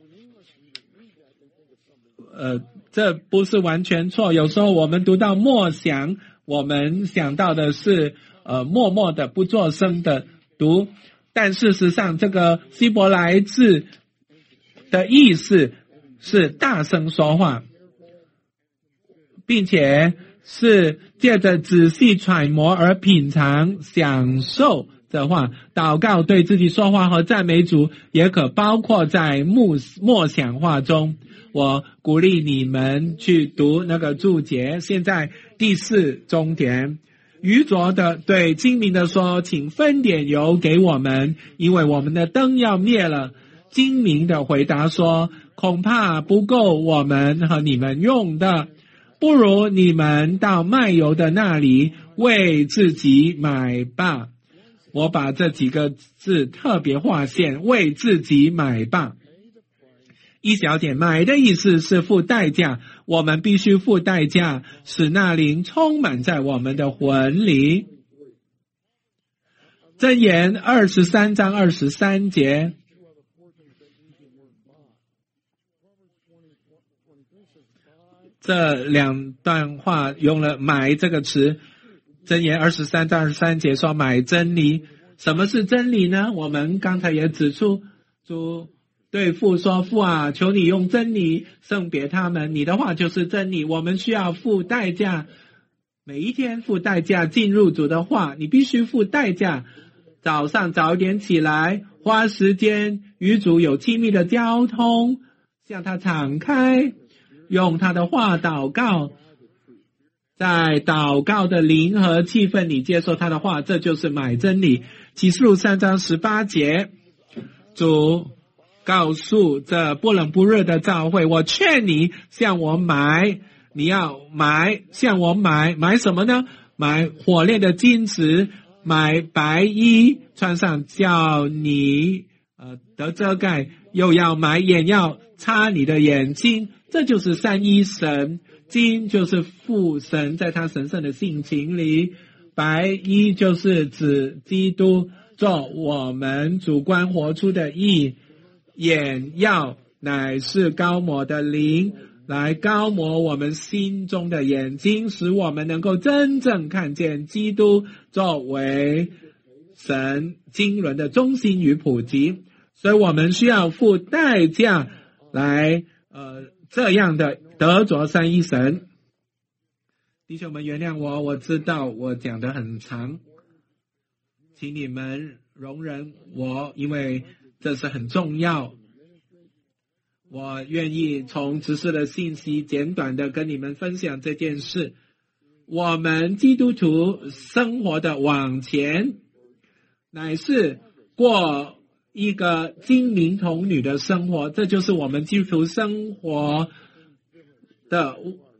呃，这不是完全错，有时候我们读到默想，我们想到的是呃默默的不作声的读，但事实上这个希伯来字的意思是大声说话，并且是借着仔细揣摩而品尝享受的话。祷告对自己说话和赞美主也可包括在默默想话中。我鼓励你们去读那个注解。现在第四重点，愚拙的对精明的说，请分点油给我们，因为我们的灯要灭了。精明的回答说，恐怕不够我们和你们用的，不如你们到卖油的那里为自己买吧。我把这几个字特别划线，为自己买吧。 一小点，买的意思是付代价，我们必须付代价，使那灵充满在我们的魂里。箴言二十三章二十三节，这两段话用了买这个词。箴言二十三章二十三节说买真理。什么是真理呢？我们刚才也指出，主对父说，父啊，求你用真理圣别他们，你的话就是真理。我们需要付代价，每一天付代价进入主的话，你必须付代价。早上早点起来，花时间与主有亲密的交通，向他敞开，用他的话祷告，在祷告的灵和气氛里接受他的话，这就是买真理。启示录三章十八节，主告诉这不冷不热的教会，我劝你向我买，你要买，向我买，买什么呢？买火炼的金子，买白衣穿上，叫你呃得遮盖，又要买眼药擦你的眼睛，这就是三一神。金就是父神在他神圣的性情里，白衣就是指基督做我们主观活出的义，眼药乃是高抹的灵，来高抹我们心中的眼睛，使我们能够真正看见基督作为神经纶的中心与普及。所以我们需要付代价来呃这样的得着三一神。弟兄们原谅我，我知道我讲得很长，请你们容忍我，因为这是很重要。我愿意从知识的信息简短的跟你们分享这件事。我们基督徒生活的往前，乃是过一个精明童女的生活，这就是我们基督徒生活的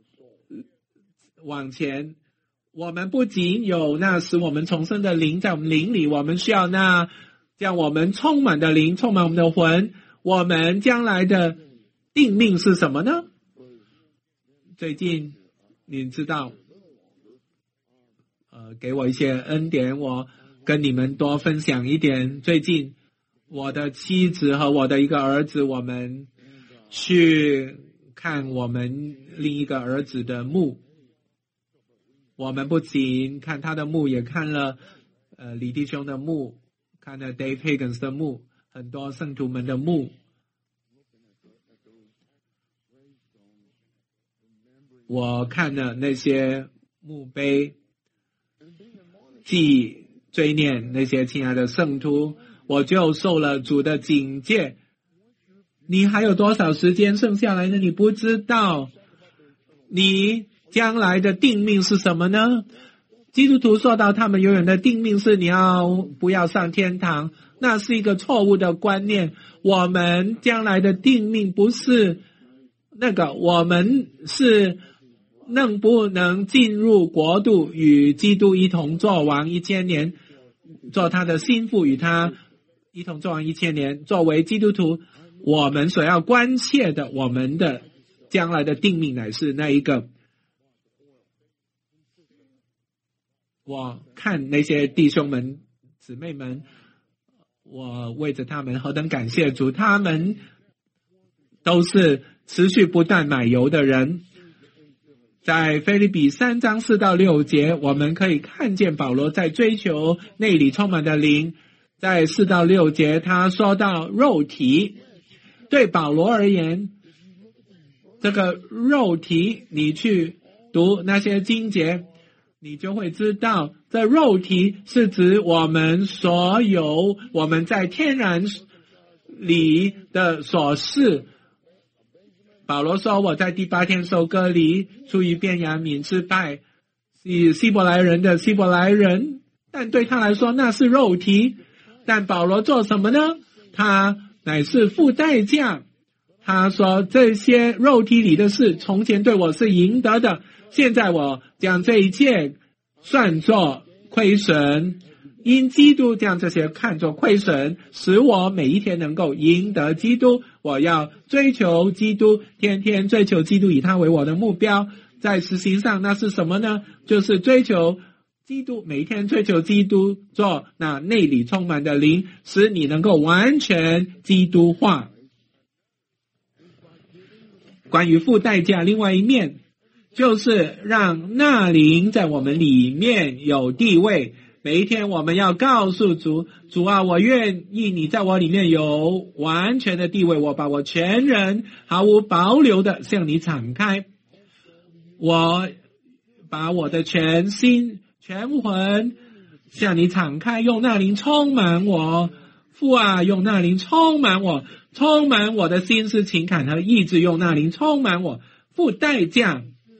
往前。我们不仅有那使我们重生的灵在我们灵里，我们需要那将我们充满的灵充满我们的魂。我们将来的定命是什么呢？最近你知道呃，给我一些恩典，我跟你们多分享一点。最近我的妻子和我的一个儿子，我们去看我们另一个儿子的墓。我们不仅看他的墓，也看了呃李弟兄的墓，看了 Dave Higgins 的墓，很多圣徒们的墓。我看了那些墓碑，既追念那些亲爱的圣徒，我就受了主的警戒。你还有多少时间剩下来呢？你不知道你将来的定命是什么呢？基督徒说到他们永远的定命是你要不要上天堂，那是一个错误的观念。我们将来的定命不是那个，我们是能不能进入国度，与基督一同作王一千年，做他的心腹，与他一同作王一千年。作为基督徒，我们所要关切的，我们的将来的定命乃是那一个。我看那些弟兄们姊妹们，我为着他们何等感谢主，他们都是持续不断买油的人。在腓立比三章四到六节，我们可以看见保罗在追求内里充满的灵。在四到六节他说到肉体，对保罗而言，这个肉体你去读那些经节，你就会知道这肉体是指我们所有我们在天然里的所事。保罗说，我在第八天受割礼，出于便雅悯支派，是希伯来人的希伯来人，但对他来说那是肉体。但保罗做什么呢？他乃是付代价。他说，这些肉体里的事从前对我是赢得的，现在我将这一切算作亏损， 因基督将这些看作亏损，使我每一天能够赢得基督。我要追求基督，天天追求基督，以他为我的目标。在实行上，那是什么呢？就是追求基督，每一天追求基督，做那内里充满的灵，使你能够完全基督化。关于付代价，另外一面就是让那灵在我们里面有地位。每一天我们要告诉主，主啊，我愿意你在我里面有完全的地位，我把我全人毫无保留的向你敞开，我把我的全心全魂向你敞开，用那灵充满我。父啊，用那灵充满我，充满我的心思情感和意志，用那灵充满我，付代价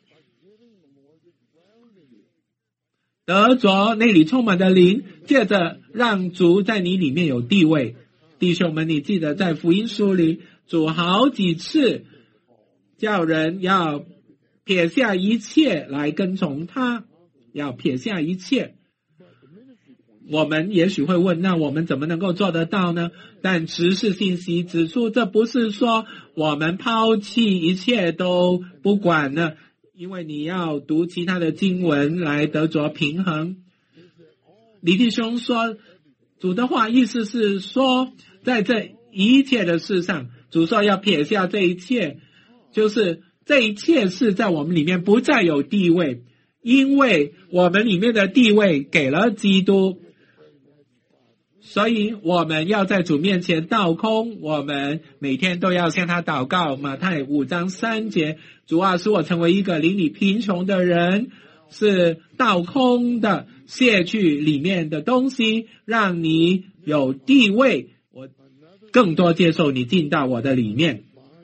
得着内里充满的灵，借着让主在你里面有地位。弟兄们，你记得在福音书里，主好几次叫人要撇下一切来跟从他，要撇下一切。我们也许会问，那我们怎么能够做得到呢？但执事信息指出，这不是说我们抛弃一切都不管呢，因为你要读其他的经文来得着平衡。李弟兄说，主的话意思是说，在这一切的事上，主说要撇下这一切，就是这一切是在我们里面不再有地位，因为我们里面的地位给了基督，所以我们要在主面前倒空，我们每天都要向他祷告。马太五章三节，主啊，使我成为一个邻里贫穷的人，是倒空的，卸去里面的东西，让你有地位，我更多接受你进到我的里面。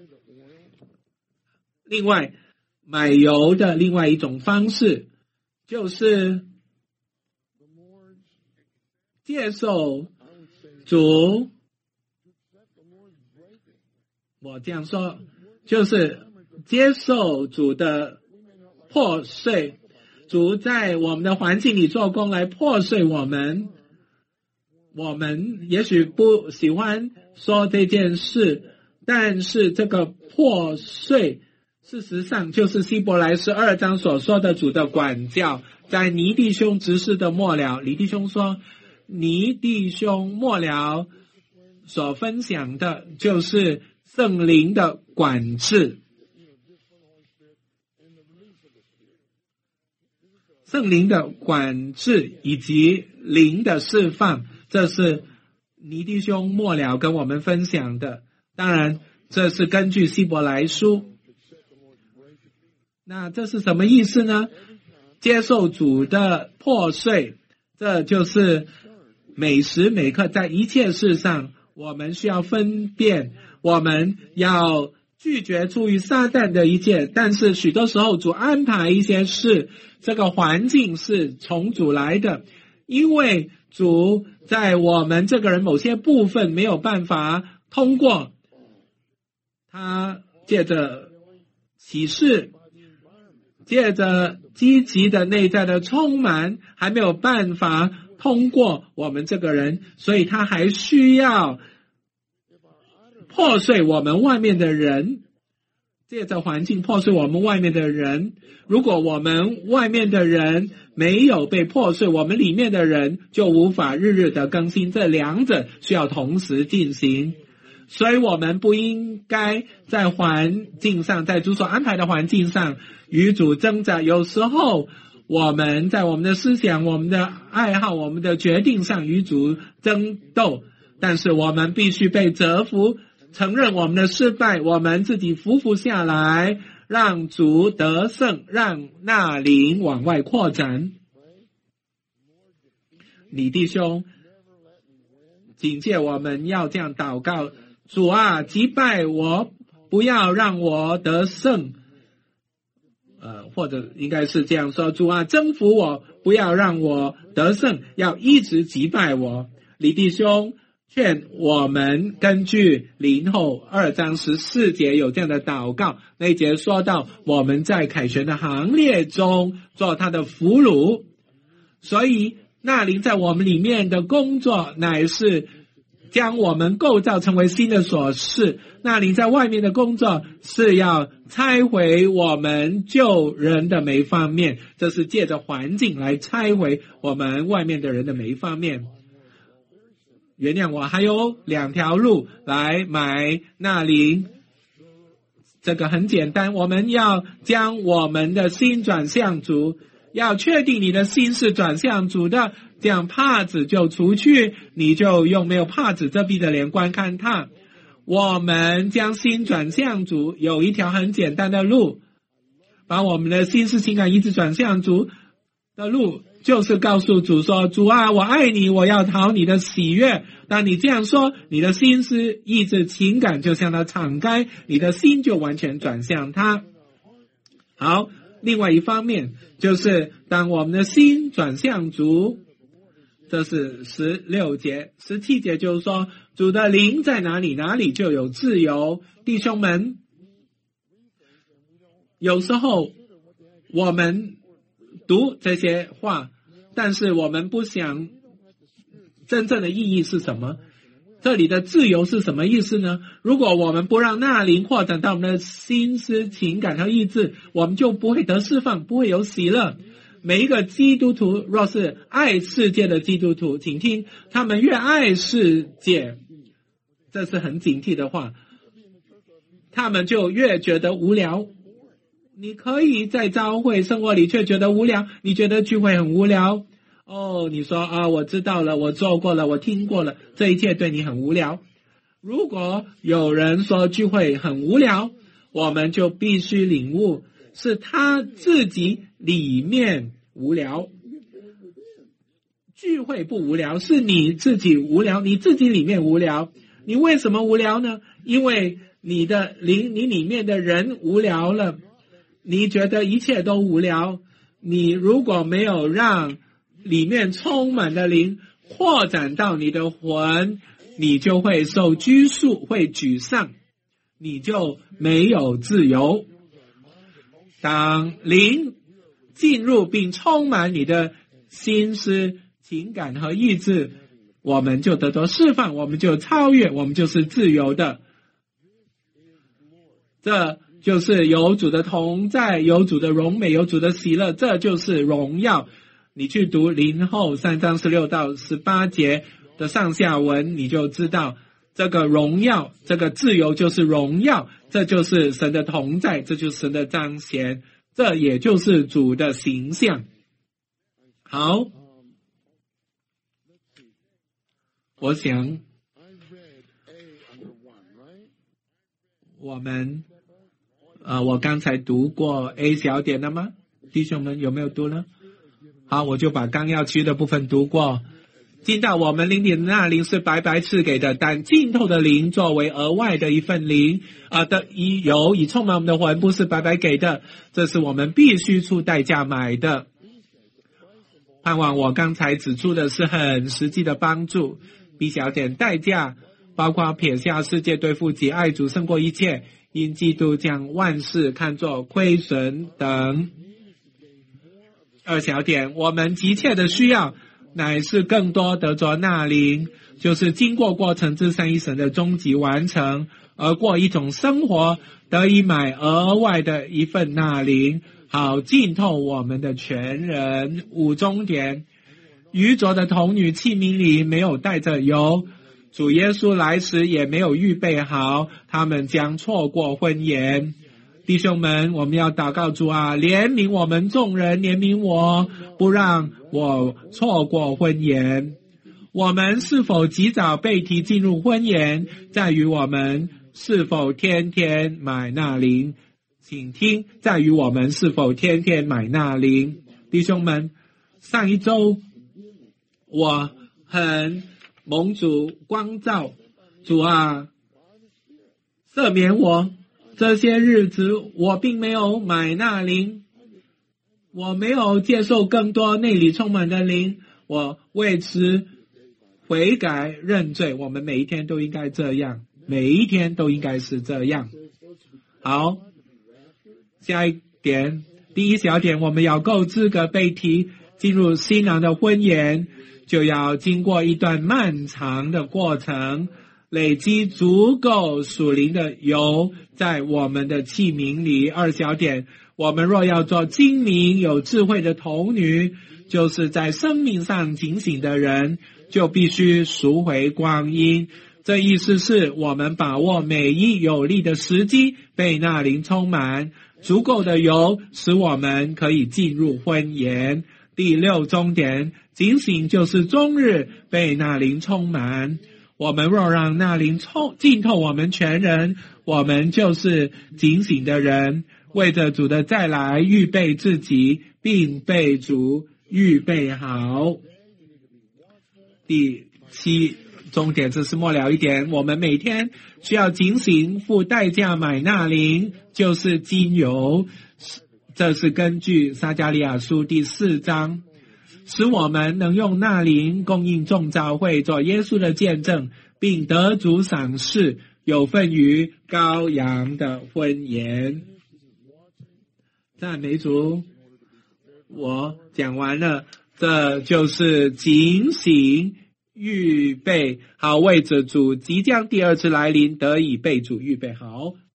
另外，买油的另外一种方式就是接受主，我这样说，就是接受主的破碎，主在我们的环境里做工来破碎我们。我们也许不喜欢说这件事，但是这个破碎事实上就是希伯来十二章所说的主的管教。在尼弟兄执事的末了，李弟兄说，尼弟兄末了所分享的就是圣灵的管制，圣灵的管制以及灵的释放，这是尼弟兄末了跟我们分享的。当然这是根据希伯来书。那这是什么意思呢？接受主的破碎，这就是每时每刻在一切事上我们需要分辨，我们要拒绝出于撒旦的一切，但是许多时候主安排一些事，这个环境是从主来的，因为主在我们这个人某些部分没有办法通过，他借着启示，借着积极的内在的充满，还没有办法通过我们这个人，所以他还需要破碎我们外面的人，借着环境破碎我们外面的人。如果我们外面的人没有被破碎，我们里面的人就无法日日的更新，这两者需要同时进行。所以我们不应该在环境上，在主所安排的环境上与主挣扎。有时候我们在我们的思想、我们的爱好、我们的决定上与主争斗，但是我们必须被折服，承认我们的失败，我们自己匍匐下来，让主得胜，让那灵往外扩展。李弟兄警戒我们要这样祷告，主啊，击败我，不要让我得胜。呃，或者应该是这样说，主啊，征服我，不要让我得胜，要一直击败我。李弟兄劝我们根据林后二章十四节有这样的祷告，那一节说到我们在凯旋的行列中做他的俘虏，所以那灵在我们里面的工作，乃是将我们构造成为新的所事。那灵在外面的工作，是要拆毁我们旧人的每一方面，这是借着环境来拆毁我们外面的人的每一方面。原谅我，还有两条路来买那灵。这个很简单，我们要将我们的心转向主，要确定你的心是转向主的，这样帕子就除去，你就用没有帕子遮蔽的脸观看他。我们将心转向主，有一条很简单的路，把我们的心思情感一直转向主的路，就是告诉主说，主啊，我爱你，我要讨你的喜悦。当你这样说，你的心思意志情感就向他敞开，你的心就完全转向他。好，另外一方面就是当我们的心转向主，这是十六节，十七节就是说，主的灵在哪里，哪里就有自由。弟兄们，有时候我们读这些话，但是我们不想真正的意义是什么？这里的自由是什么意思呢？如果我们不让那灵扩展到我们的心思情感和意志，我们就不会得释放，不会有喜乐。每一个基督徒若是爱世界的基督徒，请听，他们越爱世界，这是很警惕的话，他们就越觉得无聊。你可以在教会生活里却觉得无聊，你觉得聚会很无聊，哦，你说啊，我知道了，我做过了，我听过了，这一切对你很无聊。如果有人说聚会很无聊，我们就必须领悟，是他自己里面无聊。聚会不无聊，是你自己无聊，你自己里面无聊。你为什么无聊呢？因为你的灵，你里面的人无聊了，你觉得一切都无聊。你如果没有让里面充满的灵扩展到你的魂，你就会受拘束，会沮丧，你就没有自由。当灵进入并充满你的心思情感和意志，我们就得到释放，我们就超越，我们就是自由的。这就是有主的同在，有主的荣美，有主的喜乐，这就是荣耀。你去读林后三章十六到十八节的上下文，你就知道这个荣耀，这个自由就是荣耀，这就是神的同在，这就是神的彰显，这也就是主的形象。好，我想我们呃，我刚才读过 A 小点了吗？弟兄们有没有读呢？好，我就把纲要区的部分读过。进到我们灵里的那灵是白白赐给的，但浸透的灵作为额外的一份灵啊、呃、的以油以充满我们的魂，不是白白给的，这是我们必须出代价买的。盼望我刚才指出的是很实际的帮助。B 小点代价包括撇下世界对付己，爱主胜过一切，因基督将万事看作亏损等。二小点，我们急切的需要乃是更多得着那灵，就是经过过程之三一神的终极完成，而过一种生活，得以买额外的一份那灵，好浸透我们的全人。五终点，愚拙的童女器皿里没有带着油，主耶稣来时也没有预备好，他们将错过婚宴。弟兄们，我们要祷告主啊，怜悯我们众人，怜悯我，不让我错过婚宴。我们是否及早被提进入婚宴，在于我们是否天天买那灵。请听，在于我们是否天天买那灵。弟兄们，上一周我很蒙主光照，主啊，赦免我，这些日子我并没有买那灵，我没有接受更多内里充满的灵，我为此悔改认罪。我们每一天都应该这样，每一天都应该是这样。好，下一点，第一小点，我们要够资格被提进入新郎的婚宴，就要经过一段漫长的过程，累积足够属灵的油在我们的器皿里。二小点，我们若要做精明有智慧的童女，就是在生命上警醒的人，就必须赎回光阴。这意思是我们把握每一有利的时机，被那灵充满，足够的油使我们可以进入婚宴。第六终点，警醒就是终日被那灵充满。我们若让那灵充浸透我们全人，我们就是警醒的人，为着主的再来预备自己，并被主预备好。第七终点，这是末了一点，我们每天需要警醒，付代价买那灵，就是精油。这是根据撒迦利亚书第四章，使我们能用那灵供应众教会，做耶稣的见证，并得主赏识，有份于羔羊的婚宴。赞美主，我讲完了，这就是警醒预备好，为着主即将第二次来临得以被主预备好。